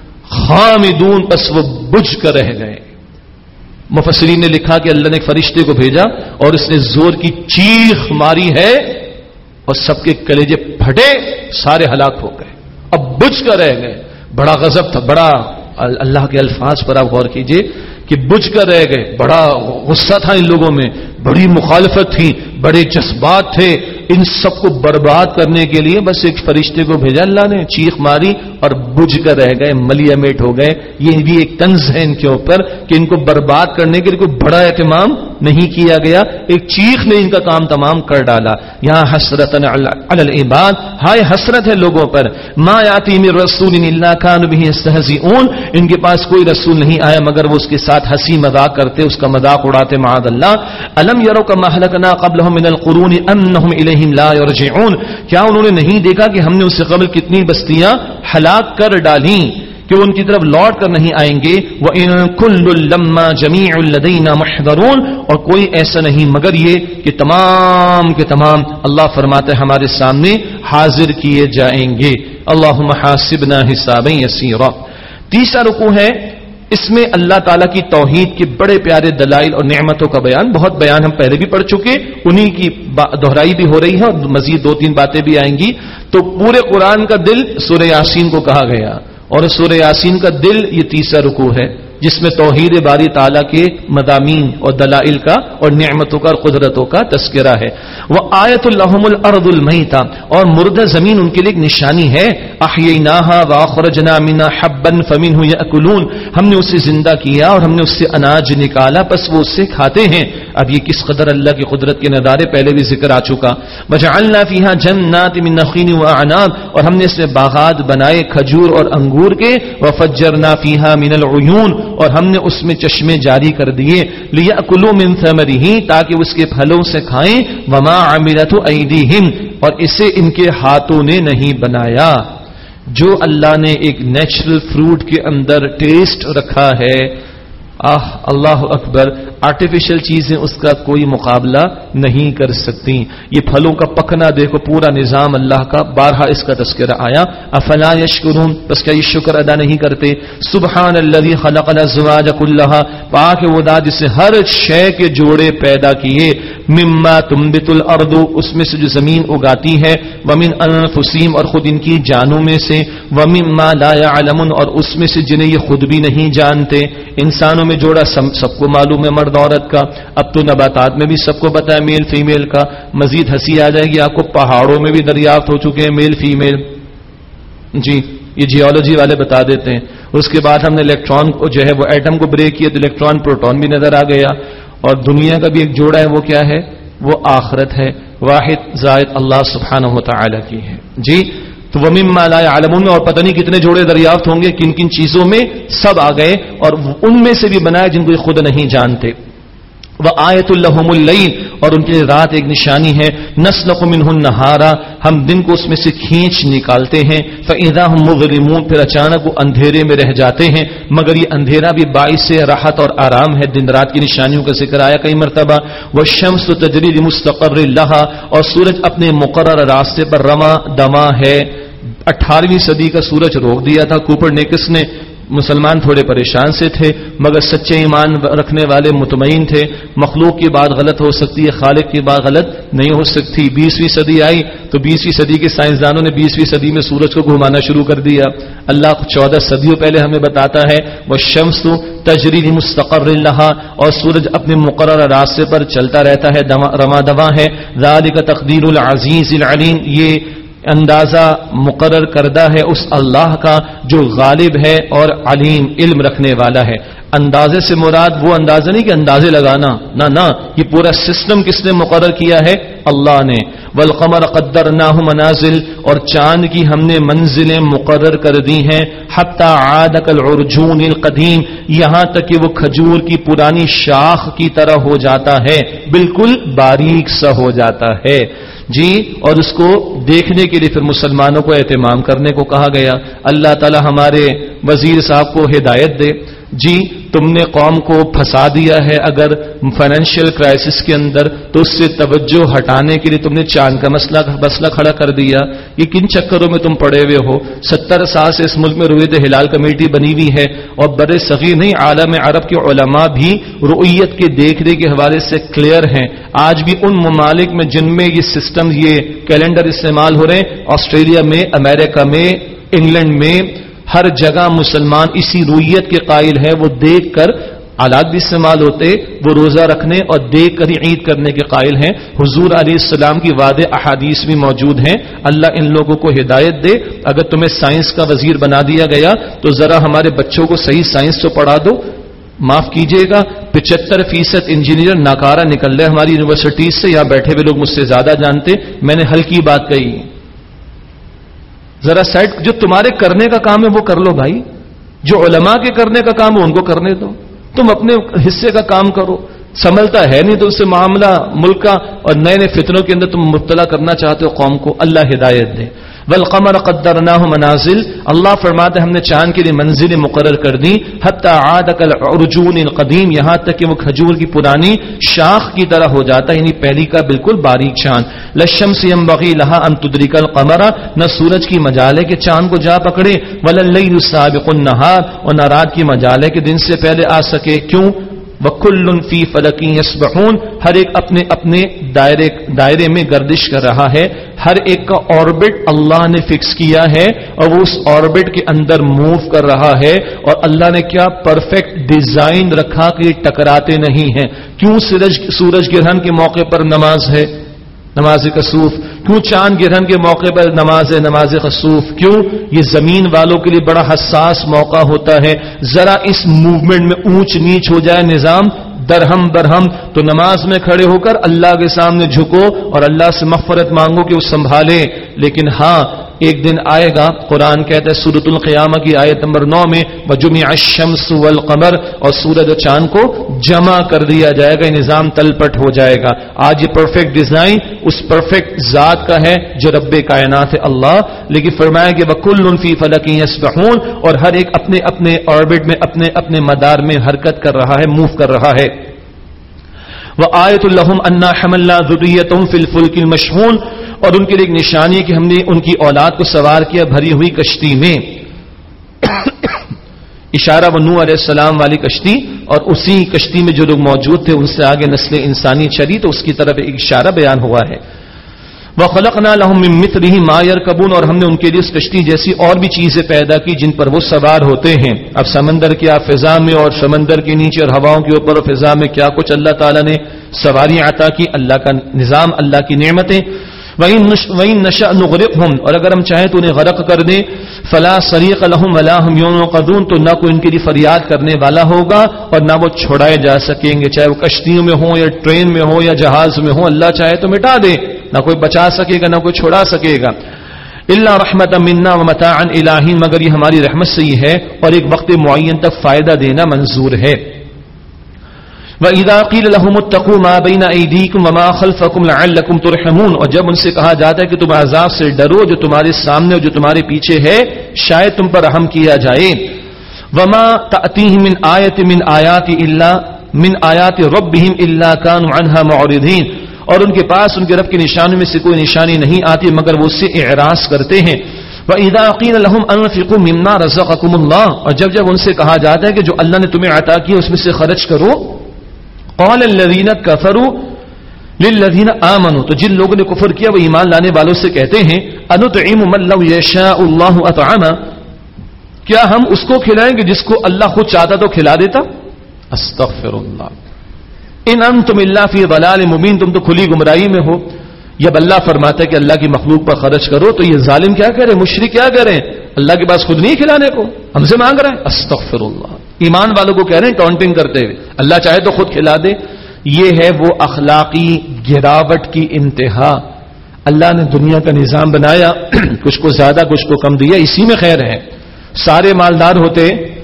Speaker 1: خامدون، بس وہ بجھ کر رہ گئے۔ مفسرین نے لکھا کہ اللہ نے ایک فرشتے کو بھیجا اور اس نے زور کی چیخ ماری ہے اور سب کے کلیجے پھٹے، سارے ہلاک ہو گئے، اب بجھ کر رہ گئے۔ بڑا غضب تھا، بڑا اللہ کے الفاظ پر آپ غور کیجئے کہ بجھ کر رہ گئے، بڑا غصہ تھا ان لوگوں میں، بڑی مخالفت تھی، بڑے جذبات تھے، ان سب کو برباد کرنے کے لیے بس ایک فرشتے کو بھیجا اللہ نے، چیخ ماری اور بجھ کر رہ گئے، ملیا میٹ ہو گئے۔ یہ بھی ایک طنز ہے ان کے اوپر کہ ان کو برباد کرنے کے لیے کوئی بڑا اہتمام نہیں کیا گیا، ایک چیخ نے ان کا کام تمام کر ڈالا۔ یہاں حسرتن علی العباد، ہائے حسرت ہے لوگوں پر، ما یاتی من رسول الا کانوا بہ یستہزئون، ان کے پاس کوئی رسول نہیں آیا مگر وہ اس کے ساتھ ہنسی مذاق کرتے، اس کا مذاق اڑاتے، معاذ اللہ۔ الم یروا کما اہلکنا قبلہم من القرون انہم الیہم لا یرجعون، کیا انہوں نے نہیں دیکھا کہ ہم نے اس سے قبل کتنی بستیاں ہلاک کر ڈالیں کہ وہ ان کی طرف لوٹ کر نہیں آئیں گے۔ وَإِن كُلٌّ لَمَّا جَمِيعٌ لَدَيْنَا مُحْضَرُونَ، اور کوئی ایسا نہیں مگر یہ کہ تمام کے تمام اللہ فرماتے ہیں ہمارے سامنے حاضر کیے جائیں گے۔ اللہم حاسبنا حسابا یسیرا۔ تیسرا رکوع ہے، اس میں اللہ تعالیٰ کی توحید کے بڑے پیارے دلائل اور نعمتوں کا بیان، بہت بیان ہم پہلے بھی پڑھ چکے، انہی کی دہرائی بھی ہو رہی ہے اور مزید دو تین باتیں بھی آئیں گی۔ تو پورے قرآن کا دل سورہ یاسین کو کہا گیا، اور سورہ یاسین کا دل یہ تیسرا رکوع ہے جس میں توحید باری تعالیٰ کے مضامین اور دلائل کا اور نعمتوں کا اور قدرتوں کا تذکرہ ہے۔ وآیۃ لہم الارض المیتہ، اور مردہ زمین ان کے لیے ایک نشانی ہے۔ احییناہا واخرجنا منہا حبا فمنہ یأکلون، ہم نے اسے زندہ کیا اور ہم نے اس سے اناج نکالا، بس وہ اس سے کھاتے ہیں۔ اب یہ کس قدر اللہ کی قدرت کے نظارے پہلے بھی ذکر آ چکا۔ وجعلنا فیہا جنات من نخیل واعناب، اور ہم نے اس میں باغات بنائے کھجور اور انگور کے۔ وفجرنا فیہا من العیون، اور ہم نے اس میں چشمے جاری کر دیے۔ لیأکلوا من ثمرہ، تاکہ اس کے پھلوں سے کھائیں۔ وما عملت ایدیہم، اور اسے ان کے ہاتھوں نے نہیں بنایا۔ جو اللہ نے ایک نیچرل فروٹ کے اندر ٹیسٹ رکھا ہے، آہ اللہ اکبر، آرٹیفیشل چیزیں اس کا کوئی مقابلہ نہیں کر سکتی۔ یہ پھلوں کا پکنا دیکھو، پورا نظام اللہ کا، بارہا اس کا تذکرہ آیا۔ افلا یشکرون، بس کیا یہ شکر ادا نہیں کرتے؟ سبحان الذی خلق الازواج کلھا، پاک وہ ذات جس نے ہر شے کے جوڑے پیدا کیے۔ مما تنبت الارض، اس میں سے جو زمین اگاتی ہے۔ ومن انفسہم، اور خود ان کی جانوں میں سے۔ ومما لا یعلمون، اور اس میں سے جنہیں یہ خود بھی نہیں جانتے۔ انسانوں میں جوڑا سب کو معلوم ہے، مرد عورت کا، اب تو نباتات میں بھی سب کو پتا ہے میل فیمیل کا۔ مزید ہنسی آ جائے گی آپ کو، پہاڑوں میں بھی دریافت ہو چکے ہیں میل فیمیل، جی یہ جیولوجی والے بتا دیتے ہیں۔ اس کے بعد ہم نے الیکٹران کو جو ہے وہ ایٹم کو بریک کیا تو الیکٹران پروٹون بھی نظر آ گیا۔ اور دنیا کا بھی ایک جوڑا ہے، وہ کیا ہے؟ وہ آخرت ہے، واحد زائد اللہ سبحانہ و تعالی کی ہے۔ جی تو وَمِمَّا لَا يَعْلَمُونَ، اور پتہ نہیں کتنے جوڑے دریافت ہوں گے، کن کن چیزوں میں سب آ گئے، اور ان میں سے بھی بنائے جن کو خود نہیں جانتے۔ وَآیَةٌ لَهُمُ اللَّیْلُ، اور ان کے لیے رات ایک نشانی ہے۔ نَسْلُخُ مِنْهُ النَّهَارَ، ہم دن کو اس میں سے کھینچ نکالتے ہیں۔ فَإِذَا هُمْ مُظْلِمُونَ، پھر اچانک وہ اندھیرے میں رہ جاتے ہیں، مگر یہ اندھیرا بھی باعث راحت اور آرام ہے۔ دن رات کی نشانیوں کا ذکر آیا کئی مرتبہ۔ وَالشَّمْسُ تَجْرِي لِمُسْتَقَرٍّ لَهَا، اور سورج اپنے مقرر راستے پر رواں دواں ہے۔ اٹھارہویں صدی کا سورج روک دیا تھا کوپرنیکس نے، مسلمان تھوڑے پریشان سے تھے مگر سچے ایمان رکھنے والے مطمئن تھے. مخلوق کی بات غلط ہو سکتی ہے, خالق کی بات غلط نہیں ہو سکتی. بیسویں صدی آئی تو بیسویں صدی کے سائنسدانوں نے بیسویں صدی میں سورج کو گھمانا شروع کر دیا. اللہ چودہ صدیوں پہلے ہمیں بتاتا ہے والشمس تجری لمستقر لہا, اور سورج اپنے مقررہ راستے پر چلتا رہتا ہے, رواں دواں ہے. ذالک تقدیر العزیز العلیم, یہ اندازہ مقرر کردہ ہے اس اللہ کا جو غالب ہے اور علیم علم رکھنے والا ہے. اندازے سے مراد وہ اندازہ نہیں کہ اندازے لگانا, نہ نہ یہ پورا سسٹم کس نے مقرر کیا ہے؟ اللہ نے. والقمر قدرناہ منازل, اور چاند کی ہم نے منزلیں مقرر کر دی ہیں. حتی عاد کالعرجون القدیم, یہاں تک کہ وہ کھجور کی پرانی شاخ کی طرح ہو جاتا ہے, بالکل باریک سا ہو جاتا ہے جی. اور اس کو دیکھنے کے لیے پھر مسلمانوں کو اہتمام کرنے کو کہا گیا. اللہ تعالی ہمارے وزیر صاحب کو ہدایت دے. جی تم نے قوم کو پھنسا دیا ہے اگر فائنینشیل کرائسس کے اندر, تو اس سے توجہ ہٹانے کے لیے تم نے چاند کا مسئلہ مسئلہ کھڑا کر دیا. یہ کن چکروں میں تم پڑے ہوئے ہو؟ ستر سال سے اس ملک میں رویت ہلال کمیٹی بنی ہوئی ہے, اور بر صغیر نہیں عالم عرب کے علماء بھی رؤیت کے دیکھنے کے حوالے سے کلیئر ہیں. آج بھی ان ممالک میں جن میں یہ سسٹم یہ کیلنڈر استعمال ہو رہے ہیں, آسٹریلیا میں, امریکہ میں, انگلینڈ میں, ہر جگہ مسلمان اسی رویت کے قائل ہے. وہ دیکھ کر آلات بھی استعمال ہوتے, وہ روزہ رکھنے اور دیکھ کر ہی عید کرنے کے قائل ہیں. حضور علیہ السلام کی واضح احادیث بھی موجود ہیں. اللہ ان لوگوں کو ہدایت دے. اگر تمہیں سائنس کا وزیر بنا دیا گیا تو ذرا ہمارے بچوں کو صحیح سائنس تو پڑھا دو. معاف کیجئے گا, پچہتر فیصد انجینئر ناکارہ نکل رہے ہماری یونیورسٹیز سے. یہاں بیٹھے ہوئے لوگ مجھ سے زیادہ جانتے. میں نے حل کی بات کہی, ذرا سائٹ جو تمہارے کرنے کا کام ہے وہ کر لو بھائی, جو علماء کے کرنے کا کام ہے ان کو کرنے دو, تم اپنے حصے کا کام کرو. سنبھلتا ہے نہیں تو اس سے معاملہ ملک کا اور نئے نئے فتنوں کے اندر تم مبتلا کرنا چاہتے ہو قوم کو. اللہ ہدایت دے. والقمر قدرناہ منازل, اللہ فرماتے ہیں ہم نے چاند کے لیے منزلیں مقرر کر دی. حتی عاد کالعرجون القدیم, یہاں تک کہ وہ کھجور کی پرانی شاخ کی طرح ہو جاتا ہے, یعنی پہلی کا بالکل باریک چاند. للشمس ينبغي لها ان تدرك القمر, نہ سورج کی مجال ہے کہ چاند کو جا پکڑے. ولا الليل سابق النهار, اور نہ رات کی مجال ہے کہ دن سے پہلے آ سکے. کیوں؟ وَكُلٌّ فِي فَلَكٍ يَسْبَحُونَ, ہر ایک اپنے اپنے دائرے دائرے میں گردش کر رہا ہے. ہر ایک کا آربٹ اللہ نے فکس کیا ہے اور وہ اس آربٹ کے اندر موو کر رہا ہے. اور اللہ نے کیا پرفیکٹ ڈیزائن رکھا کہ یہ ٹکراتے نہیں ہیں. کیوں سورج سورج گرہن کے موقع پر نماز ہے, نماز کسوف. کیوں چاند گرہن کے موقع پر نماز نماز کسوف. کیوں؟ یہ زمین والوں کے لیے بڑا حساس موقع ہوتا ہے. ذرا اس موومنٹ میں اونچ نیچ ہو جائے نظام درہم برہم تو نماز میں کھڑے ہو کر اللہ کے سامنے جھکو اور اللہ سے مغفرت مانگو کہ وہ سنبھالے. لیکن ہاں ایک دن آئے گا, قرآن کہتا ہے سورۃ القیامہ کی آیت نمبر نو میں وَجُمِعَ الشَّمْسُ وَالْقَمَرُ, اور سورج اور چاند کو جمع کر دیا جائے گا, نظام تلپٹ ہو جائے گا. آج یہ پرفیکٹ ڈیزائن اس پرفیکٹ ذات کا ہے جو رب کائنات ہے اللہ. لیکن فرمایا کہ وَكُلٌّ فِي فَلَكٍ يَسْبَحُونَ, اور ہر ایک اپنے اپنے آربٹ میں اپنے اپنے مدار میں حرکت کر رہا ہے, موو کر رہا ہے. وَآیَةٌ لَهُمْ أَنَّا حَمَلْنَا ذُرِّيَّتَهُمْ فِي الْفُلْكِ الْمَشْحُونِ, اور ان کے لیے ایک نشانی ہے کہ ہم نے ان کی اولاد کو سوار کیا بھری ہوئی کشتی میں. اشارہ وہ نوح علیہ السلام والی کشتی, اور اسی کشتی میں جو لوگ موجود تھے ان سے آگے نسل انسانی چلی تو اس کی طرف ایک اشارہ بیان ہوا ہے. وَخَلَقْنَا لَهُم مِّن مِّثْلِهِ مَا يَرْكَبُونَ, اور ہم نے ان کے لیے اس کشتی جیسی اور بھی چیزیں پیدا کی جن پر وہ سوار ہوتے ہیں. اب سمندر کیا, فضا میں اور سمندر کے نیچے اور ہواؤں کے اوپر اور فضا میں کیا کچھ اللہ تعالیٰ نے سواری عطا کی. اللہ کا نظام, اللہ کی نعمتیں. وَإِن نَّشَأْ نُغْرِقْهُمْ, اور اگر ہم چاہیں تو انہیں غرق کر دیں. فَلَا صَرِيخَ لَهُمْ وَلَا هُمْ يُنقَذُونَ, تو نہ کوئی ان کے لیے فریاد کرنے والا ہوگا اور نہ وہ چھڑائے جا سکیں گے, چاہے وہ کشتیوں میں ہوں یا ٹرین میں ہوں یا جہاز میں ہوں. اللہ چاہے تو مٹا دے, نہ کوئی بچا سکے گا نہ کوئی چھڑا سکے گا. إِلَّا رَحْمَةً مِنَّا وَمَتَاعًا إِلَىٰ حِينٍ, مگر یہ ہماری رحمت سے ہی ہے اور ایک وقت معین تک فائدہ دینا منظور ہے. وَإِذَا قِيلَ لَهُمُ اتَّقُوا مَا بَيْنَ أَيْدِيكُمْ وَمَا خَلْفَكُمْ لَعَلَّكُمْ تُرْحَمُونَ, اور جب ان سے کہا جاتا ہے کہ تم عذاب سے ڈرو جو تمہارے سامنے اور جو تمہارے پیچھے ہے شاید تم پر رحم کیا جائے. وَمَا تَأْتِيهِم مِّنْ آيَةٍ مِّنْ آيَاتِ إِلَّا مِّنْ آيَاتِ رَبِّهِمْ إِلَّا كَانُوا عَنْهَا مُعْرِضِينَ, اور ان کے پاس ان کے رب کی نشانیوں میں سے کوئی نشانی نہیں آتی مگر وہ اس سے اعراض کرتے ہیں. وَإِذَا قِيلَ لَهُمْ أَنفِقُوا مِمَّا رَزَقَكُمُ اللَّهُ، اور جب جب ان سے کہا جاتا ہے کہ جو اللہ نے تمہیں عطا کیا اس میں سے خرچ کرو، قَالَ الَّذِينَ كَفَرُوا لِلَّذِينَ آمَنُوا، تو جن لوگوں نے کفر کیا وہ ایمان لانے والوں سے کہتے ہیں أَنُطْعِمُ مَن لَّوْ يَشَاءُ اللَّهُ أَطْعَمَهُ، کیا ہم اس کو کھلائیں گے جس کو اللہ خود چاہتا تو کھلا دیتا؟ استغفر اللہ، ان انتم الا فی ضلال مبین، تم تو کھلی گمراہی میں ہو۔ جب اللہ فرماتا ہے کہ اللہ کی مخلوق پر خرچ کرو تو یہ ظالم کیا کرے، مشرک کیا کریں، اللہ کے پاس خود نہیں کھلانے کو، ہم سے مانگ رہے ہیں۔ استغفر اللہ، ایمان والوں کو کہہ رہے ہیں ٹونٹنگ کرتے ہوئے اللہ چاہے تو خود کھلا دے۔ یہ ہے وہ اخلاقی گراوٹ کی انتہا۔ اللہ نے دنیا کا نظام بنایا، کچھ کو زیادہ کچھ کو کم دیا، اسی میں خیر ہے۔ سارے مالدار ہوتے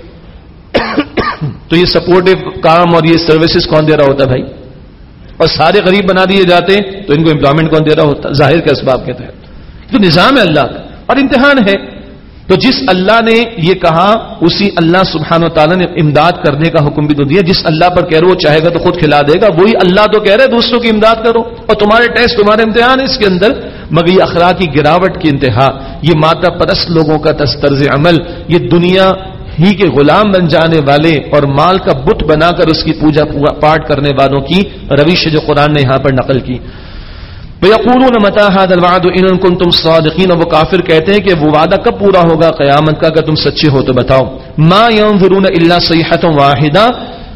Speaker 1: تو یہ سپورٹو کام اور یہ سروسز کون دے رہا ہوتا بھائی؟ اور سارے غریب بنا دیے جاتے تو ان کو امپلائمنٹ کون دے رہا ہوتا؟ ظاہر کے اسباب کے تحت۔ تو نظام ہے اللہ کا اور امتحان ہے۔ تو جس اللہ نے یہ کہا اسی اللہ سبحانہ و تعالیٰ نے امداد کرنے کا حکم بھی تو دیا۔ جس اللہ پر کہہ رہے وہ چاہے گا تو خود کھلا دے گا، وہی اللہ تو کہہ رہے دوسروں کی امداد کرو، اور تمہارے ٹیسٹ تمہارے امتحان اس کے اندر۔ مگر یہ اخلاقی گراوٹ کی انتہا، یہ مادہ پرست لوگوں کا طرز عمل، یہ دنیا ہی کے غلام بن جانے والے اور مال کا بت بنا کر اس کی پوجا پاٹ کرنے والوں کی روش جو قرآن نے یہاں پر نقل کی۔ وَيَقُولُونَ مَتَىٰ هَٰذَا الْوَعْدُ إِن كُنتُمْ صَادِقِينَ، وہ کافر کہتے ہیں کہ وہ وعدہ کب پورا ہوگا قیامت کا، اگر تم سچے ہو تو بتاؤ۔ مَا يَنظُرُونَ إِلَّا صَيْحَةً وَاحِدَةً،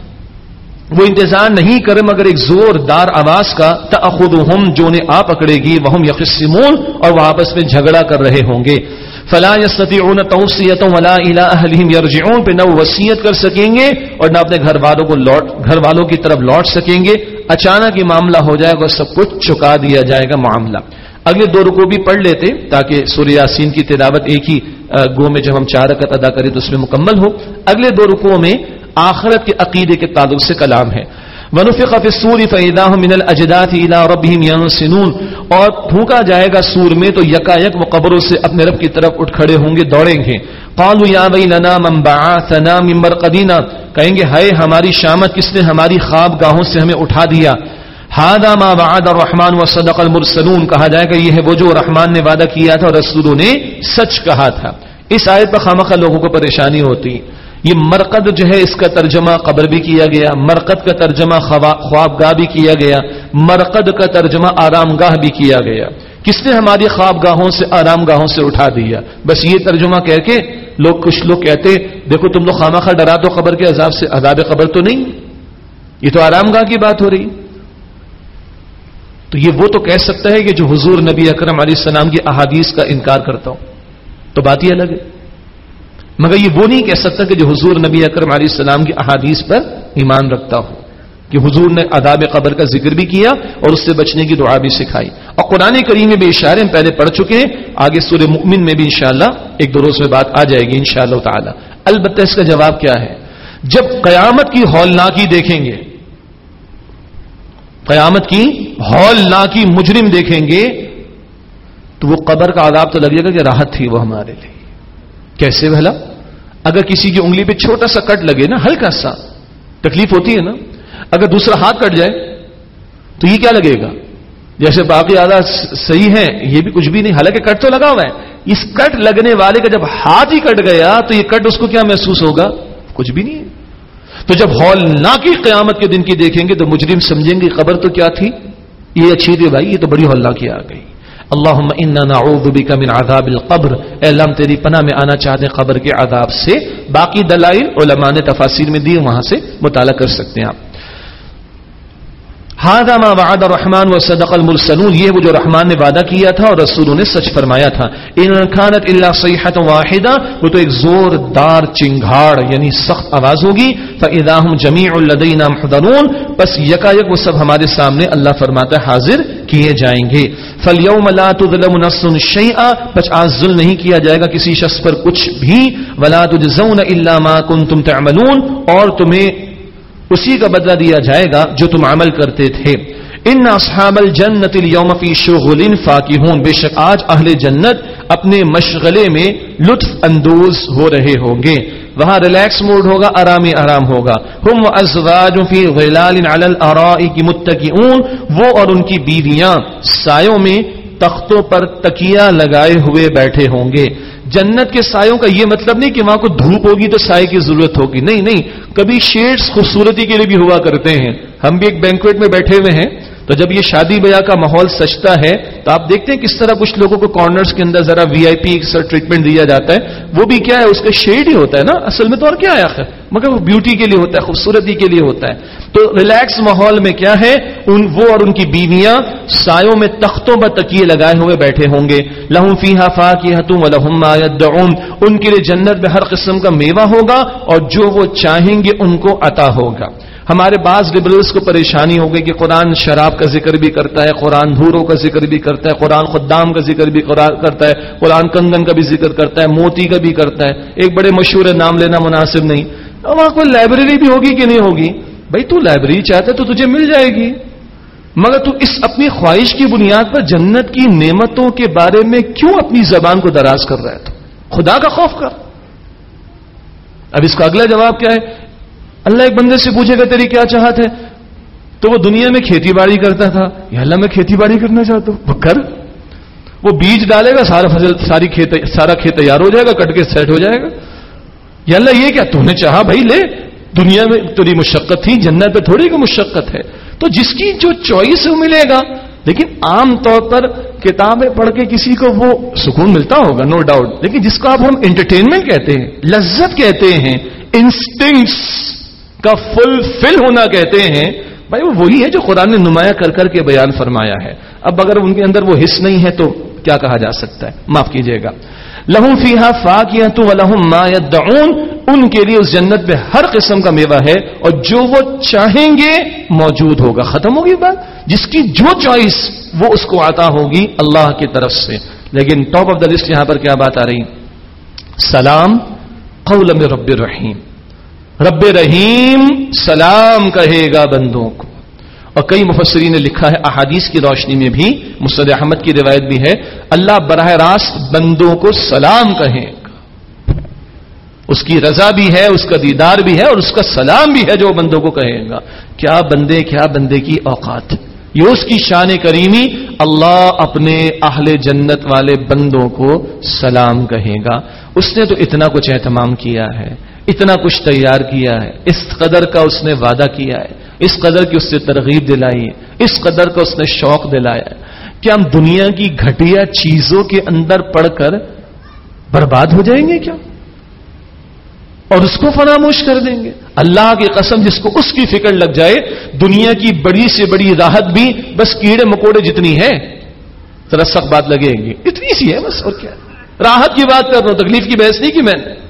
Speaker 1: وہ انتظار نہیں کرے مگر ایک زوردار آواز کا، تأخذهم جو انہیں آ پکڑے گی، وهم يخصمون اور وہ آپس میں جھگڑا کر رہے ہوں گے۔ فلا يستطيعون توصية ولا إلى أهلهم يرجعون، پہ نہ وہ وصیت کر سکیں گے اور نہ اپنے گھر والوں کو لوٹ گھر والوں کی طرف لوٹ سکیں گے۔ اچانک یہ معاملہ ہو جائے گا اور سب کچھ چکا دیا جائے گا معاملہ۔ اگلے دو رکوع بھی پڑھ لیتے تاکہ سورہ یاسین کی تلاوت ایک ہی گو میں جب ہم چار رکعت ادا کریں تو اس میں مکمل ہو۔ اگلے دو رکوع میں آخرت کے عقیدے کے تعلق سے کلام ہے۔ وَنُفِخَ فِي الصُّورِ فَإِذَا هُم مِّنَ الْأَجْدَاثِ إِلَىٰ رَبِّهِمْ يَنسِلُونَ، اور پھونکا جائے گا سور میں تو یکایک وہ قبروں سے اپنے رب کی طرف اٹھ کھڑے ہوں گے، دوڑیں گے۔ قَالُوا يَا وَيْلَنَا مَن بَعَثَنَا مِن مَّرْقَدِنَا، کہیں گے ہائے ہماری شامت کس نے ہماری خواب گاہوں سے ہمیں اٹھا دیا۔ هَٰذَا مَا وَعَدَ الرَّحْمَٰنُ وَصَدَقَ الْمُرْسَلُونَ، کہا جائے گا یہ ہے وہ جو رحمان نے وعدہ کیا تھا اور رسولوں نے سچ کہا تھا۔ اس آیت پر خامخواہ لوگوں کو پریشانی ہوتی۔ یہ مرقد جو ہے اس کا ترجمہ قبر بھی کیا گیا، مرقد کا ترجمہ خوابگاہ بھی کیا گیا، مرقد کا ترجمہ آرام گاہ بھی کیا گیا۔ کس نے ہماری خوابگاہوں سے آرام گاہوں سے اٹھا دیا؟ بس یہ ترجمہ کہہ کے لوگ کچھ لوگ کہتے دیکھو تم لوگ خامخواہ ڈرا دو قبر کے عذاب سے، عذاب قبر تو نہیں، یہ تو آرام گاہ کی بات ہو رہی۔ تو یہ وہ تو کہہ سکتا ہے کہ جو حضور نبی اکرم علیہ السلام کی احادیث کا انکار کرتا ہوں، تو بات ہی الگ ہے۔ مگر یہ وہ نہیں کہہ سکتا کہ جو حضور نبی اکرم علیہ السلام کی احادیث پر ایمان رکھتا ہو، کہ حضور نے عذاب قبر کا ذکر بھی کیا اور اس سے بچنے کی دعا بھی سکھائی۔ اور قرآن کریم میں بھی اشارے ہم پہلے پڑھ چکے ہیں، آگے سورہ مؤمن میں بھی انشاءاللہ ایک دو روز میں بات آ جائے گی انشاءاللہ تعالی۔ البتہ اس کا جواب کیا ہے؟ جب قیامت کی ہولناکی دیکھیں گے، قیامت کی ہولناکی مجرم دیکھیں گے تو وہ قبر کا عذاب تو لگے گا کہ راحت تھی وہ ہمارے لیے۔ کیسے بھلا؟ اگر کسی کی انگلی پہ چھوٹا سا کٹ لگے نا، ہلکا سا تکلیف ہوتی ہے نا، اگر دوسرا ہاتھ کٹ جائے تو یہ کیا لگے گا؟ جیسے باقی عادات صحیح ہیں، یہ بھی کچھ بھی نہیں، حالانکہ کٹ تو لگا ہوا ہے۔ اس کٹ لگنے والے کا جب ہاتھ ہی کٹ گیا تو یہ کٹ اس کو کیا محسوس ہوگا؟ کچھ بھی نہیں ہے۔ تو جب ہولناکی قیامت کے دن کی دیکھیں گے تو مجرم سمجھیں گے قبر تو کیا تھی، یہ اچھی تھی بھائی، یہ تو بڑی ہولناکی آ گئی۔ اللہم انا نعوذ بک من عذاب القبر، اے اللہ ہم تیری پناہ میں آنا چاہتے ہیں قبر کے عذاب سے۔ باقی دلائل علماء نے تفاسیر میں دی، وہاں سے مطالعہ کر سکتے ہیں آپ۔ هذا ما وعد الرحمن وصدق المرسلون، یہ وہ جو رحمان نے وعدہ کیا تھا اور رسولوں نے سچ فرمایا تھا۔ ان كانت الا صيحة واحدة، وہ تو ایک زوردار چنگھاڑ یعنی سخت آواز ہوگی۔ فاذا هم جميع لدينا محضرون، بس یکایک وہ سب ہمارے سامنے اللہ فرماتا ہے حاضر کیے جائیں گے۔ فاليوم لا تظلم نفس شيئا، پس آج ظلم نہیں کیا جائے گا کسی شخص پر کچھ بھی۔ ولا تجزون الا ما كنتم تعملون، اور تمہیں اسی کا بدلہ دیا جائے گا جو تم عمل کرتے تھے۔ ان اصحاب الجنت اليوم فی شغل فاکہون، بے شک آج اہل جنت اپنے مشغلے میں لطف اندوز ہو رہے ہوں گے، وہاں ریلیکس موڈ ہوگا، آرام آرام ہوگا۔ ہم وازواج فی ظلال علی الارائک متکئون، وہ اور ان کی بیویاں سایوں میں تختوں پر تکیہ لگائے ہوئے بیٹھے ہوں گے۔ جنت کے سایوں کا یہ مطلب نہیں کہ وہاں کو دھوپ ہوگی تو سائے کی ضرورت ہوگی، نہیں نہیں، کبھی شیڈز خوبصورتی کے لیے بھی ہوا کرتے ہیں. ہم بھی ایک بینکویٹ میں بیٹھے ہوئے ہیں تو جب یہ شادی بیاہ کا ماحول سجتا ہے تو آپ دیکھتے ہیں کس طرح کچھ لوگوں کو کارنرز کے اندر ذرا وی آئی پی سر ٹریٹمنٹ دیا جاتا ہے. وہ بھی کیا ہے، اس کا شیڈ ہی ہوتا ہے نا اصل میں، تو اور کیا ہے آخر، مگر وہ بیوٹی کے لیے ہوتا ہے، خوبصورتی کے لیے ہوتا ہے. تو ریلیکس ماحول میں کیا ہے، ان وہ اور ان کی بیویاں سایوں میں تختوں پر تکیے لگائے ہوئے بیٹھے ہوں گے. لہم فیہا فاکہۃ ولہم ما یدعون، ان کے لیے جنت میں ہر قسم کا میوہ ہوگا اور جو وہ چاہیں گے ان کو عطا ہوگا. ہمارے بعض لبرلز کو پریشانی ہو گئی کہ قرآن شراب کا ذکر بھی کرتا ہے، قرآن دھوروں کا ذکر بھی کرتا ہے، قرآن خدام کا ذکر بھی کرتا ہے، قرآن کنگن کا بھی ذکر کرتا ہے، موتی کا بھی کرتا ہے. ایک بڑے مشہور نام لینا مناسب نہیں. وہاں کوئی لائبریری بھی ہوگی کہ نہیں ہوگی؟ بھائی تو لائبریری چاہتے تو تجھے مل جائے گی، مگر تو اس اپنی خواہش کی بنیاد پر جنت کی نعمتوں کے بارے میں کیوں اپنی زبان کو دراز کر رہا ہے؟ تو خدا کا خوف کر. اب اس کا اگلا جواب کیا ہے؟ اللہ ایک بندے سے پوچھے گا تیری کیا چاہت ہے، تو وہ دنیا میں کھیتی باڑی کرتا تھا، یا اللہ میں کھیتی باڑی کرنا چاہتا ہوں، وہ کر. وہ بیج ڈالے گا، سارا فصل ساری کھیت سارا کھیت تیار ہو جائے گا، کٹ کے سیٹ ہو جائے گا. یا اللہ یہ کیا تو نے چاہا بھائی لے، دنیا میں تیری مشقت تھی، جنت پہ تھوڑی کی مشقت ہے. تو جس کی جو چوائس وہ ملے گا. لیکن عام طور پر کتابیں پڑھ کے کسی کو وہ سکون ملتا ہوگا، نو ڈاؤٹ، لیکن جس کو اب ہم انٹرٹینمنٹ کہتے ہیں، لذت کہتے ہیں، انسٹنکٹس کا فل فل ہونا کہتے ہیں، بھائی وہ وہی ہے جو قرآن نے نمایاں کر کر کے بیان فرمایا ہے. اب اگر ان کے اندر وہ حص نہیں ہے تو کیا کہا جا سکتا ہے؟ معاف کیجیے گا. لہم فیہا فاکہۃ ولہم ما یدعون، ان کے لیے اس جنت میں ہر قسم کا میوہ ہے اور جو وہ چاہیں گے موجود ہوگا. ختم ہوگی بات. جس کی جو چوائس وہ اس کو عطا ہوگی اللہ کی طرف سے. لیکن ٹاپ آف دا لسٹ یہاں پر کیا بات آ رہی؟ سلام قول من رب الرحیم. رب رحیم سلام کہے گا بندوں کو. اور کئی مفسرین نے لکھا ہے احادیث کی روشنی میں بھی، مسند احمد کی روایت بھی ہے، اللہ براہ راست بندوں کو سلام کہے گا. اس کی رضا بھی ہے، اس کا دیدار بھی ہے اور اس کا سلام بھی ہے جو بندوں کو کہے گا. کیا بندے کیا بندے کی اوقات، یہ اس کی شان کریمی. اللہ اپنے اہل جنت والے بندوں کو سلام کہے گا. اس نے تو اتنا کچھ اہتمام کیا ہے، اتنا کچھ تیار کیا ہے، اس قدر کا اس نے وعدہ کیا ہے، اس قدر کی اس سے ترغیب دلائی ہے، اس قدر کا اس نے شوق دلایا ہے کہ ہم دنیا کی گھٹیا چیزوں کے اندر پڑھ کر برباد ہو جائیں گے کیا اور اس کو فراموش کر دیں گے؟ اللہ کی قسم، جس کو اس کی فکر لگ جائے دنیا کی بڑی سے بڑی راحت بھی بس کیڑے مکوڑے جتنی ہے، ذرا سخت بات لگے گی، اتنی سی ہے بس، اور کیا. راحت کی بات کر رہا ہوں، تکلیف کی بحث نہیں کی میں نے،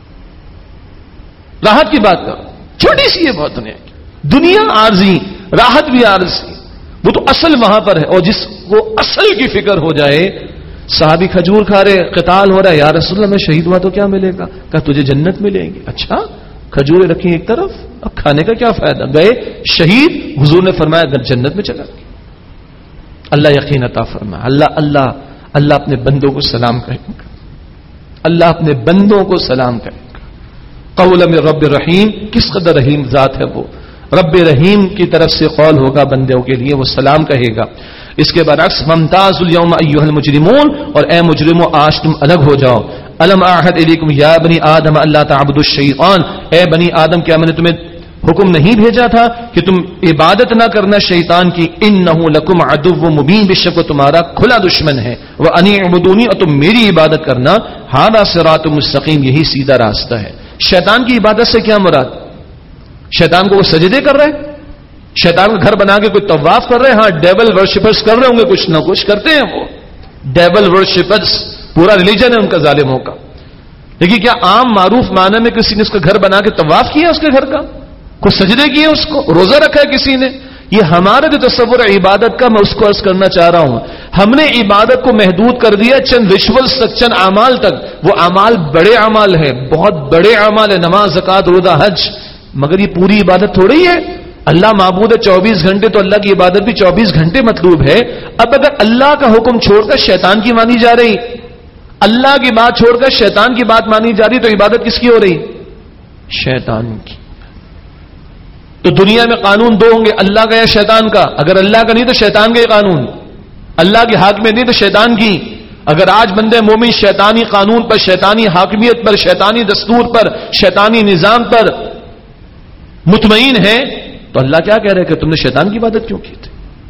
Speaker 1: راحت کی بات کر، چھوٹی سی ہے بہت. دنیا کی دنیا عارضی، راحت بھی عارضی، وہ تو اصل وہاں پر ہے. اور جس کو اصل کی فکر ہو جائے، صحابی کھجور کھا رہے، قتال ہو رہا ہے، یا رسول اللہ میں شہید ہوا تو کیا ملے گا؟ کہا تجھے جنت ملے گی. اچھا کھجوریں رکھیں ایک طرف، اب کھانے کا کیا فائدہ؟ گئے شہید، حضور نے فرمایا اگر جنت میں چلا گیا. اللہ یقین عطا فرمائے. اللہ اللہ اللہ اپنے بندوں کو سلام کہے گا، اللہ اپنے بندوں کو سلام کہے گا. قول من رب رحیم، کس قدر رحیم ذات ہے وہ. رب رحیم کی طرف سے قول ہوگا بندوں کے لیے، وہ سلام کہے گا. اس کے برعکس ممتاز اليوم ایھا المجرمون، اور اے مجرموں آج تم الگ ہو جاؤ. الم اعہد الیکم یا بنی آدم اللہ تعبدوا الشیطان، اے بنی آدم کیا میں نے تمہیں حکم نہیں بھیجا تھا کہ تم عبادت نہ کرنا شیطان کی؟ انہ لکم عدو مبین، بے شک وہ تمہارا کھلا دشمن ہے. وان اعبدونی، اور تم میری عبادت کرنا. ھذا صراط مستقیم، یہی سیدھا راستہ ہے. شیطان کی عبادت سے کیا مراد؟ شیطان کو وہ سجدے کر رہے، شیطان کا گھر بنا کے کوئی طواف کر رہے؟ ہاں ڈیول ورشپرز کر رہے ہوں گے، کچھ نہ کچھ کرتے ہیں وہ ڈیول ورشپرز، پورا ریلیجن ہے ان کا ظالموں کا. لیکن کیا عام معروف معنی میں کسی نے اس کا گھر بنا کے طواف کیا اس کے گھر کا؟ کوئی سجدے کیے اس کو؟ روزہ رکھا ہے کسی نے؟ یہ ہمارا جو تصور ہے عبادت کا، میں اس کو عرض کرنا چاہ رہا ہوں. ہم نے عبادت کو محدود کر دیا چند ریچولز تک، چند اعمال تک. وہ اعمال بڑے اعمال ہے، بہت بڑے اعمال ہے، نماز، زکات، روزہ، حج، مگر یہ پوری عبادت تھوڑی ہے. اللہ معبود ہے چوبیس گھنٹے، تو اللہ کی عبادت بھی چوبیس گھنٹے مطلوب ہے. اب اگر اللہ کا حکم چھوڑ کر شیطان کی مانی جا رہی، اللہ کی بات چھوڑ کر شیطان کی بات مانی جا رہی، تو عبادت کس کی ہو رہی؟ شیطان کی. تو دنیا میں قانون دو ہوں گے، اللہ کا یا شیطان کا. اگر اللہ کا نہیں تو شیطان کا ہی قانون، اللہ کے حق میں نہیں تو شیطان کی. اگر آج بندے مومن شیطانی قانون پر، شیطانی حاکمیت پر، شیطانی دستور پر، شیطانی نظام پر مطمئن ہے تو اللہ کیا کہہ رہے کہ تم نے شیطان کی عبادت کیوں کی تھی؟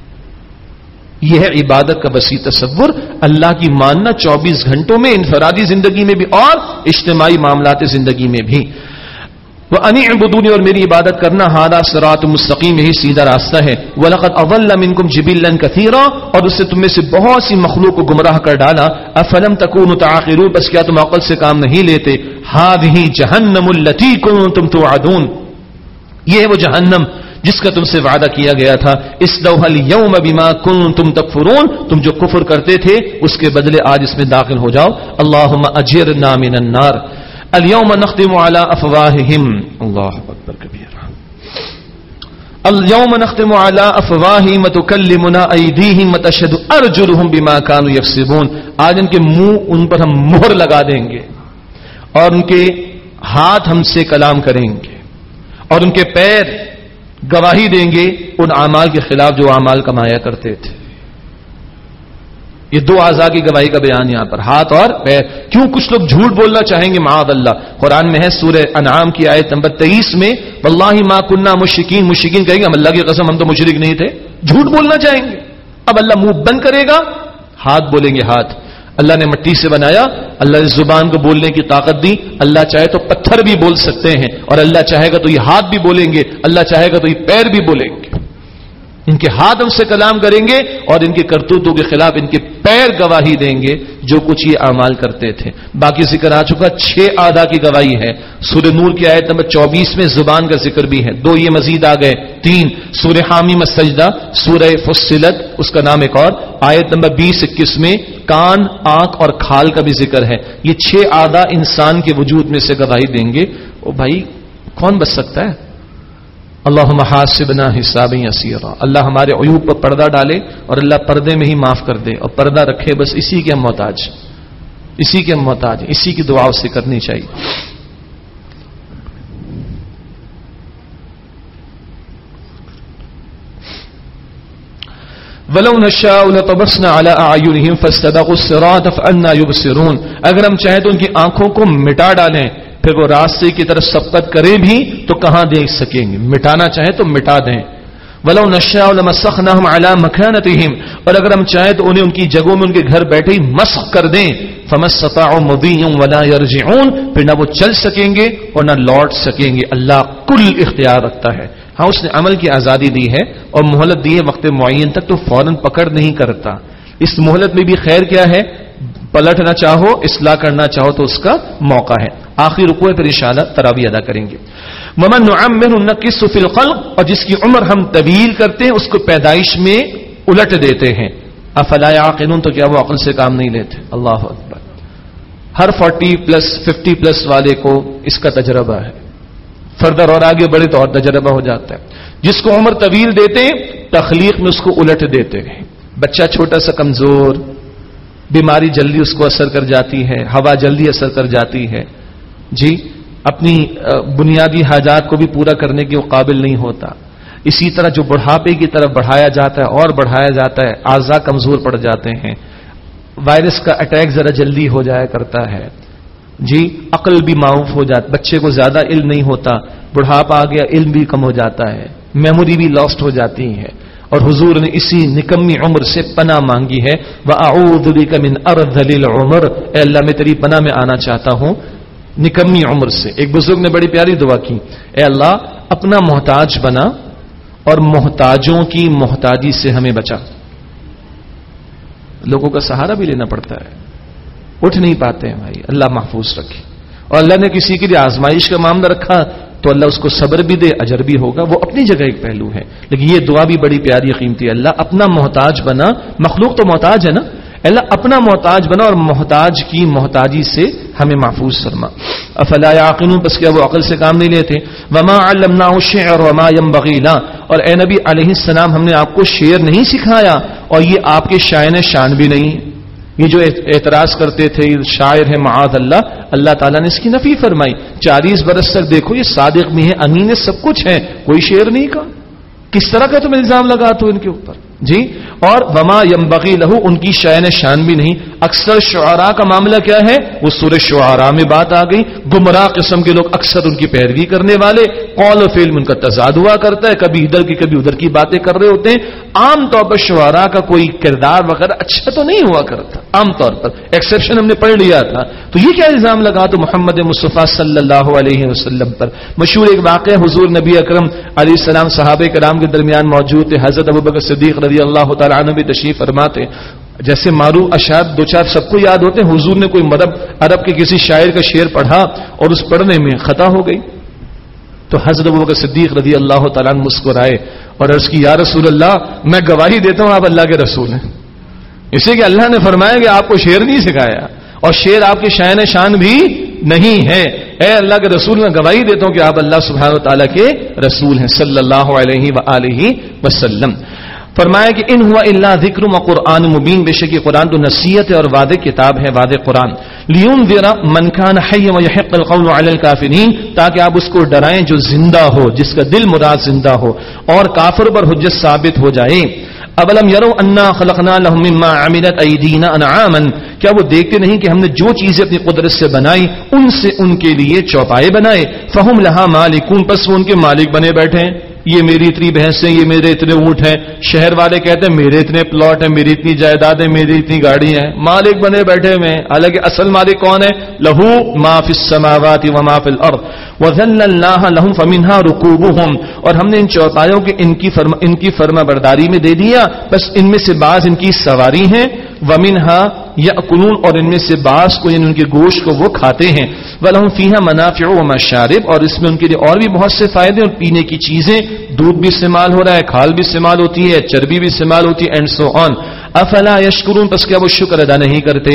Speaker 1: یہ ہے عبادت کا وسیع تصور، اللہ کی ماننا چوبیس گھنٹوں میں، انفرادی زندگی میں بھی اور اجتماعی معاملات زندگی میں بھی۔ وَأَنِ اعْبُدُونِي، اور میری عبادت کرنا، ہذا صراط مستقیم، یہی سیدھا راستہ ہے۔ وَلَقَدْ أَضَلَّ مِنْكُمْ جِبِلًّا كَثِيرًا، اور اس سے تم میں سے بہت سی مخلوق کو گمراہ کر ڈالا۔ أَفَلَمْ تَكُونُوا تَعْقِلُونَ، بس کیا تم عقل سے کام نہیں لیتے؟ هَذِهِ جَهَنَّمُ الَّتِي كُنتُمْ تُوعَدُونَ، یہ ہے وہ جہنم جس کا تم سے وعدہ کیا گیا تھا۔ اصلوها اليوم بما كنتم تكفرون، تم جو کفر کرتے تھے اس کے بدلے آج اس میں داخل ہو جاؤ۔ اللهم اجرنا من النار اليوم نختم على افواههم، اللہ اکبر کبیرہ، اليوم نختم على افواههم وتكلمنا ايديهم وتشهد ارجلهم بما كانوا يكسبون، آج ان کے منہ ان پر ہم مہر لگا دیں گے اور ان کے ہاتھ ہم سے کلام کریں گے اور ان کے پیر گواہی دیں گے ان اعمال کے خلاف جو اعمال کمایا کرتے تھے۔ یہ دو اعضاء کی گواہی کا بیان یہاں پر، ہاتھ اور پیر۔ کیوں کچھ لوگ جھوٹ بولنا چاہیں گے؟ معاذ اللہ، قرآن میں ہے سورہ انعام کی آیت نمبر تیئیس میں، واللہ ما کننا مشرکین، مشرکین کہیں گے ہم اللہ کی قسم ہم تو مشرک نہیں تھے، جھوٹ بولنا چاہیں گے۔ اب اللہ منہ بند کرے گا، ہاتھ بولیں گے۔ ہاتھ اللہ نے مٹی سے بنایا، اللہ نے زبان کو بولنے کی طاقت دی، اللہ چاہے تو پتھر بھی بول سکتے ہیں اور اللہ چاہے گا تو یہ ہاتھ بھی بولیں گے، اللہ چاہے گا تو یہ پیر بھی بولیں گے۔ ان کے ہاتھ ہم سے کلام کریں گے اور ان کے کرتوتوں کے خلاف ان کے پیر گواہی دیں گے جو کچھ یہ اعمال کرتے تھے۔ باقی ذکر آ چکا، چھ اعضاء کی گواہی ہے۔ سورہ نور کی آیت نمبر چوبیس میں زبان کا ذکر بھی ہے، دو یہ مزید آ گئے، تین سورہ حامیم السجدہ، سورہ فصلت اس کا نام ایک اور، آیت نمبر بیس اکیس میں کان، آنکھ اور کھال کا بھی ذکر ہے۔ یہ چھ اعضاء انسان کے وجود میں سے گواہی دیں گے۔ او بھائی کون بچ سکتا ہے؟ اللہم حاسبنا حسابا یسیرا، اللہ ہمارے عیوب پر پردہ ڈالے اور اللہ پردے میں ہی معاف کر دے اور پردہ رکھے، بس اسی کے ہم محتاج، اسی کے ہم محتاج، اسی کی دعا اس سے کرنی چاہیے۔ وَلَوْ نَشَاءُ لَطَمَسْنَا عَلَىٰ أَعْيُنِهِمْ فَاسْتَبَقُوا الصِّرَاطَ فَأَنَّىٰ يُبْصِرُونَ، اگر ہم چاہیں تو ان کی آنکھوں کو مٹا ڈالیں، پھر وہ راستے کی طرف سبقت کریں بھی تو کہاں دیکھ سکیں گے؟ مٹانا چاہیں تو مٹا دیں۔ وَلَوْ نَشَاءُ لَمَسَخْنَاهُمْ عَلَىٰ مَكَانَتِهِمْ، اور اگر ہم چاہیں تو انہیں ان کی جگہوں میں ان کے گھر بیٹھے ہی مسخ کر دیں۔ فَمَا اسْتَطَاعُوا مُضِيًّا وَلَا يَرْجِعُونَ، پھر نہ وہ چل سکیں گے اور نہ لوٹ سکیں گے۔ اللہ کل اختیار رکھتا ہے، ہاں اس نے عمل کی آزادی دی ہے اور مہلت دی ہے وقت معین تک، تو فوراً پکڑ نہیں کرتا۔ اس مہلت میں بھی خیر کیا ہے؟ پلٹنا چاہو، اصلاح کرنا چاہو تو اس کا موقع ہے۔ آخری رکوع پھر انشاءاللہ تراویح ادا کریں گے۔ وَمَن نُعَمِّرْهُ نَنكِسْهُ فِي الْخَلْقِ، اور جس کی عمر ہم طویل کرتے ہیں اس کو پیدائش میں الٹ دیتے ہیں۔ افلا يعقلون، تو کیا وہ عقل سے کام نہیں لیتے؟ اللہ اکبر۔ ہر فورٹی پلس ففٹی پلس والے کو اس کا تجربہ ہے، فردر اور آگے بڑھے تو اور تجربہ ہو جاتا ہے۔ جس کو عمر طویل دیتے ہیں تخلیق میں اس کو الٹ دیتے ہیں۔ بچہ چھوٹا سا کمزور، بیماری جلدی اس کو اثر کر جاتی ہے، ہوا جلدی اثر کر جاتی ہے، جی اپنی بنیادی حاجات کو بھی پورا کرنے کے وہ قابل نہیں ہوتا۔ اسی طرح جو بڑھاپے کی طرف بڑھایا جاتا ہے اور بڑھایا جاتا ہے، اعضاء کمزور پڑ جاتے ہیں، وائرس کا اٹیک ذرا جلدی ہو جایا کرتا ہے، جی عقل بھی معاف ہو جاتا، بچے کو زیادہ علم نہیں ہوتا، بڑھاپا آ گیا علم بھی کم ہو جاتا ہے، میموری بھی لاسٹ ہو جاتی ہے، اور حضور نے اسی نکمی عمر سے پناہ مانگی ہے۔ وَأَعُوذُ بِكَ مِنْ أَرْذَلِ الْعُمُرِ، اے اللہ میں تیری پناہ میں آنا چاہتا ہوں نکمی عمر سے۔ ایک بزرگ نے بڑی پیاری دعا کی، اے اللہ اپنا محتاج بنا اور محتاجوں کی محتاجی سے ہمیں بچا۔ لوگوں کا سہارا بھی لینا پڑتا ہے، اٹھ نہیں پاتے ہیں بھائی، اللہ محفوظ رکھے۔ اور اللہ نے کسی کے لیے آزمائش کا معاملہ رکھا تو اللہ اس کو صبر بھی دے، اجر بھی ہوگا، وہ اپنی جگہ ایک پہلو ہے، لیکن یہ دعا بھی بڑی پیاری قیمتی ہے۔ اللہ اپنا محتاج بنا، مخلوق تو محتاج ہے نا، اللہ اپنا محتاج بنا اور محتاج کی محتاجی سے ہمیں محفوظ فرما۔ افلا یعقلون، بس کیا وہ عقل سے کام نہیں لیتے؟ وما علمناه الشعر وما ينبغي له، اور اے نبی علیہ السلام ہم نے آپ کو شعر نہیں سکھایا اور یہ آپ کے شائن شان بھی نہیں۔ یہ جو اعتراض کرتے تھے شاعر ہے معاذ اللہ، اللہ تعالیٰ نے اس کی نفی فرمائی۔ چالیس برس تک دیکھو یہ صادق بھی ہے، امین ہے، سب کچھ ہے، کوئی شعر نہیں کہا، کس طرح کا تم الزام لگاتے ہو ان کے اوپر؟ جی اور وما ينبغي له ان کی شأن شان بھی نہیں. اکثر شعراء کا معاملہ کیا ہے؟ وہ سورہ شعراء میں بات آ گئی. گمراہ قسم کے لوگ اکثر ان کی پیروی کرنے والے، قول و فعل میں ان کا تضاد ہوا کرتا ہے، کبھی ادھر کی کبھی ادھر کی باتیں کر رہے ہوتے ہیں. عام طور پر شعراء کا کوئی کردار وغیرہ اچھا تو نہیں ہوا کرتا، عام طور پر ایکسیپشن ہم نے پڑھ لیا تھا. تو یہ کیا الزام لگا تو محمد مصطفیٰ صلی اللہ علیہ وسلم پر. مشہور ایک واقعہ، حضور نبی اکرم علیہ السلام صحابہ کرام کے درمیان موجود تھے. حضرت ابوبکر صدیق رضی اللہ تعالیٰ عنہ بھی تشریف فرماتے. جیسے معروف اشعار دو چار سب کو یاد ہوتے ہیں. حضور نے کوئی مدب عرب کے کسی شاعر کا شعر پڑھا اور اس پڑھنے میں خطا ہو گئی تو حضرت ابوبکر صدیق رضی اللہ تعالیٰ عنہ مسکرائے اور عرض کی، یا رسول اللہ میں گواہی دیتا ہوں آپ اللہ کے رسول ہیں. اسے کہ اللہ نے فرمایا کہ آپ کو شعر نہیں سکھایا اور شعر آپ کے شأن شان بھی نہیں ہے. اے اللہ کے رسول میں گواہی دیتا ہوں کہ آپ اللہ سبحانہ و تعالیٰ کے رسول ہیں صلی اللہ علیہ وآلہ وسلم. فرمایا کہ ان ہوا الا ذکر و قرآن مبین، بے شک یہ قرآن تو نصیحت ہے اور واضح کتاب ہے، واضح قرآن. لینذر من کان حیا ویحق القول علی الکافرین، تاکہ آپ اس کو ڈرائیں جو زندہ ہو، جس کا دل مراد زندہ ہو اور کافر پر حجت ثابت ہو جائے. اولم یروا انا خلقنا لهم مما عملت ایدینا انعاما، کیا وہ دیکھتے نہیں کہ ہم نے جو چیزیں اپنی قدرت سے بنائی ان سے ان کے لیے چوپائے بنائے. فہم لها مالکون، پس وہ ان کے مالک بنے بیٹھے ہیں. یہ میری اتنی بھینسیں، یہ میرے اتنے اونٹ ہیں. شہر والے کہتے ہیں میرے اتنے پلاٹ ہیں، میری اتنی جائیدادیں، میری اتنی گاڑیاں ہیں. مالک بنے بیٹھے ہوئے ہیں، حالانکہ اصل مالک کون ہے؟ لہو ما فی السماوات و ما فی الارض وذللناها لهم فمنها ركوبهم، اور ہم نے ان چوپایوں کے ان کی فرما ان کی فرما برداری میں دے دیا، بس ان میں سے بعض ان کی سواری ہیں. ومنها یاکلون، اور ان میں سے بعض کو یعنی ان کے گوشت کو وہ کھاتے ہیں. ولہم فیہا منافع و مشارب، اور اس میں ان کے لیے اور بھی بہت سے فائدے اور پینے کی چیزیں. دودھ بھی استعمال ہو رہا ہے، کھال بھی استعمال ہوتی ہے، چربی بھی استعمال ہوتی ہے، اینڈ سو آن. افلا یشکرون، پس کیا وہ شکر ادا نہیں کرتے.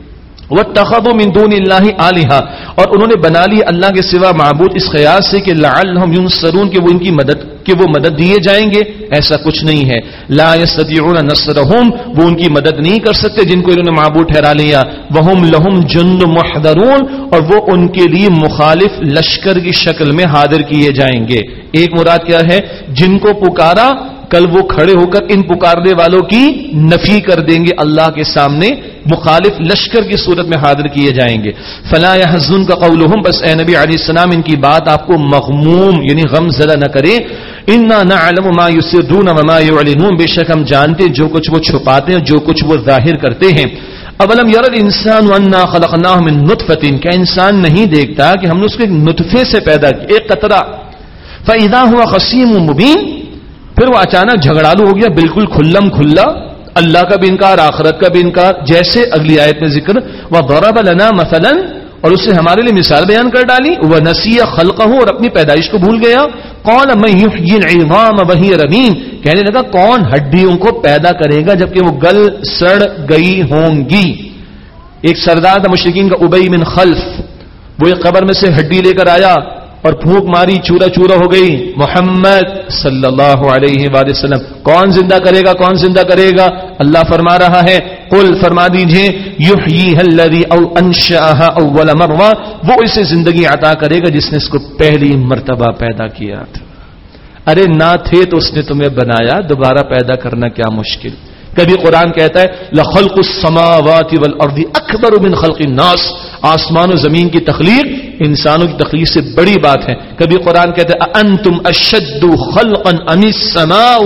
Speaker 1: واتخذوا من دون اللہ آلہہ، اور انہوں نے بنا لی اللہ کے سوا معبود اس خیال سے کہ لعلہم ینصرون، کہ وہ ان کی مدد کہ وہ مدد دیے جائیں گے. ایسا کچھ نہیں ہے. لا یستطیعون نصرہم، وہ ان کی مدد نہیں کر سکتے جن کو انہوں نے معبود ٹھہرا لیا. وہم لہم جند محضرون، اور وہ ان کے لیے مخالف لشکر کی شکل میں حاضر کیے جائیں گے. ایک مراد کیا ہے؟ جن کو پکارا کل وہ کھڑے ہو کر ان پکارنے والوں کی نفی کر دیں گے، اللہ کے سامنے مخالف لشکر کی صورت میں حاضر کیے جائیں گے. فلا يحزنك قولهم، بس اے نبی علیہ السلام ان کی بات آپ کو مغموم یعنی غم زدہ نہ کرے. انا نعلم ما يسرون وما يعلنون، بے شک ہم جانتے جو کچھ وہ چھپاتے ہیں جو کچھ وہ ظاہر کرتے ہیں. اولم ير الانسان انا خلقناه من نطفه، کیا انسان نہیں دیکھتا کہ ہم نے اس کو ایک نطفے سے پیدا کیا، ایک قطرہ. فاذا هو خصيم مبين، پھر وہ اچانک جھگڑالو ہو گیا بالکل کھلم کھلا، اللہ کا بھی انکار، آخرت کا بھی انکار. جیسے اگلی آیت میں ذکر، وضرب لنا مثلا، اور اس نے ہمارے لیے مثال بیان کر ڈالی. ونسی خلقہ، اور اپنی پیدائش کو بھول گیا. قال من یحیی العظام وہی رمیم، کہنے لگا کون ہڈیوں کو پیدا کرے گا جبکہ وہ گل سڑ گئی ہوں گی. ایک سردار تھا مشرکین کا، ابی بن خلف، وہ ایک قبر میں سے ہڈی لے کر آیا اور پھونک ماری، چورا چورا ہو گئی. محمد صلی اللہ علیہ وآلہ وسلم، کون زندہ کرے گا کون زندہ کرے گا؟ اللہ فرما رہا ہے، قل فرما دیجئے، یحییھا الذی او انشأھا اول مرہ، وہ اسے زندگی عطا کرے گا جس نے اس کو پہلی مرتبہ پیدا کیا تھا. ارے نہ تھے تو اس نے تمہیں بنایا، دوبارہ پیدا کرنا کیا مشکل. کبھی قرآن کہتا ہے لخلق السماوات والارض اکبر من خلق الناس، آسمان و زمین کی تخلیق انسانوں کی تخلیق سے بڑی بات ہے. کبھی قرآن کہتا ہے انتم اشد خلقا ام السماء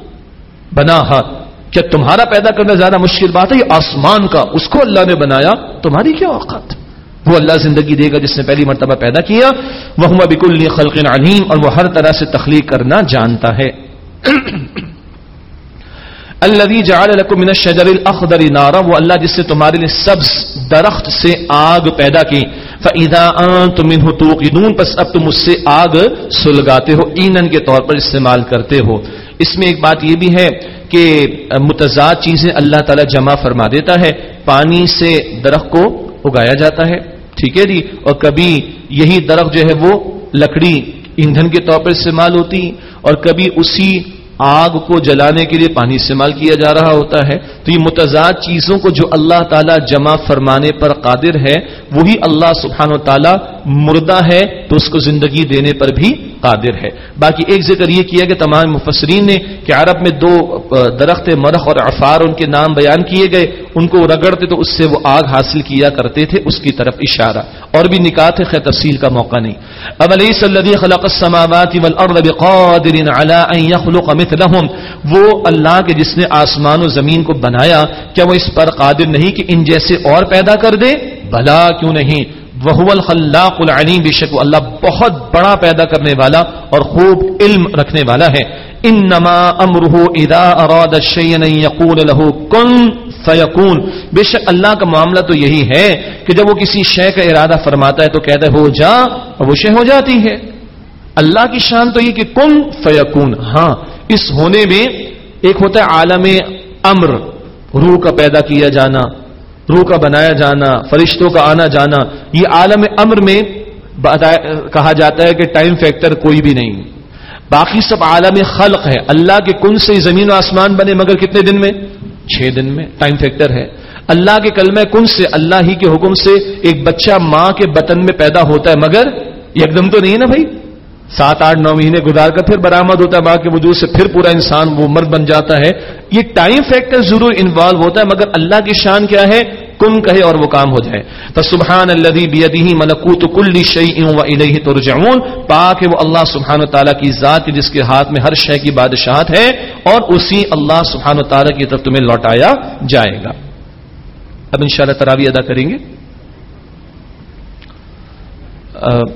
Speaker 1: بناها، کیا تمہارا پیدا کرنا زیادہ مشکل بات ہے؟ یہ آسمان کا، اس کو اللہ نے بنایا، تمہاری کیا اوقات. وہ اللہ زندگی دے گا جس نے پہلی مرتبہ پیدا کیا. وَهُوَ بِكُلِّ خَلْقٍ عَلِيمٌ، اور وہ ہر طرح سے تخلیق کرنا جانتا ہے. الذي جعل لكم من الشجر الاخضر نارا، وہ اللہ جس سے تمہارے لیے سبز درخت سے آگ پیدا کی. فاذا انتم منه توقدون، پس اب تم اس سے آگ سلگاتے ہو، ایندھن کے طور پر استعمال کرتے ہو. اس میں ایک بات یہ بھی ہے کہ متضاد چیزیں اللہ تعالی جمع فرما دیتا ہے. پانی سے درخت کو اگایا جاتا ہے، ٹھیک ہے جی، اور کبھی یہی درخت جو ہے وہ لکڑی ایندھن کے طور پر استعمال ہوتی، اور کبھی اسی آگ کو جلانے کے لیے پانی استعمال کیا جا رہا ہوتا ہے. تو یہ متضاد چیزوں کو جو اللہ تعالیٰ جمع فرمانے پر قادر ہے، وہی اللہ سبحانہ و تعالیٰ مردہ ہے تو اس کو زندگی دینے پر بھی قادر ہے. باقی ایک ذکر یہ کیا کہ تمام مفسرین نے کہ عرب میں دو درخت مرخ اور عفار ان کے نام بیان کیے گئے, ان کو رگڑتے تو اس سے وہ آگ حاصل کیا کرتے تھے, اس کی طرف اشارہ. اور بھی نکات ہے, خیر تفصیل کا موقع نہیں. اولیس الذی خلق السماوات والارض بقادر علی ان یخلق مثلهم, وہ اللہ کے جس نے آسمان و زمین کو بنایا, کیا وہ اس پر قادر نہیں کہ ان جیسے اور پیدا کر دے؟ بھلا کیوں نہیں. وَهُوَ الْخَلَّاقُ الْعَلِيمُ, بے شک اللہ بہت بڑا پیدا کرنے والا اور خوب علم رکھنے والا ہے. انما امرہ اذا اراد شیئا ان یقول له کن فیکون, بے شک اللہ کا معاملہ تو یہی ہے کہ جب وہ کسی شے کا ارادہ فرماتا ہے تو کہتا ہے ہو جا, اور وہ شے ہو جاتی ہے. اللہ کی شان تو یہ کہ کن فیکون. ہاں, اس ہونے میں ایک ہوتا ہے عالم امر, روح کا پیدا کیا جانا, روح کا بنایا جانا, فرشتوں کا آنا جانا. یہ عالم امر میں کہا جاتا ہے کہ ٹائم فیکٹر کوئی بھی نہیں. باقی سب عالم خلق ہے. اللہ کے کن سے زمین و آسمان بنے, مگر کتنے دن میں؟ چھ دن میں. ٹائم فیکٹر ہے. اللہ کے کلمہ کن سے, اللہ ہی کے حکم سے ایک بچہ ماں کے بطن میں پیدا ہوتا ہے, مگر ایک دم تو نہیں ہے نا بھائی. سات آٹھ نو مہینے گزار کر پھر برآمد ہوتا ہے ماں کے وجود سے, پھر پورا انسان وہ مرد بن جاتا ہے. یہ ٹائم فیکٹر ضرور انوالو ہوتا ہے, مگر اللہ کی شان کیا ہے؟ کن کہے اور وہ کام ہو جائے. فسبحان الذی بیدہ ملکوت کل شیء والیہ ترجعون, پاک ہے وہ اللہ سبحانہ و تعالیٰ کی ذات جس کے ہاتھ میں ہر شے کی بادشاہت ہے, اور اسی اللہ سبحانہ و تعالیٰ کی طرف تمہیں لوٹایا جائے گا. اب انشاءاللہ تراویح ادا کریں گے.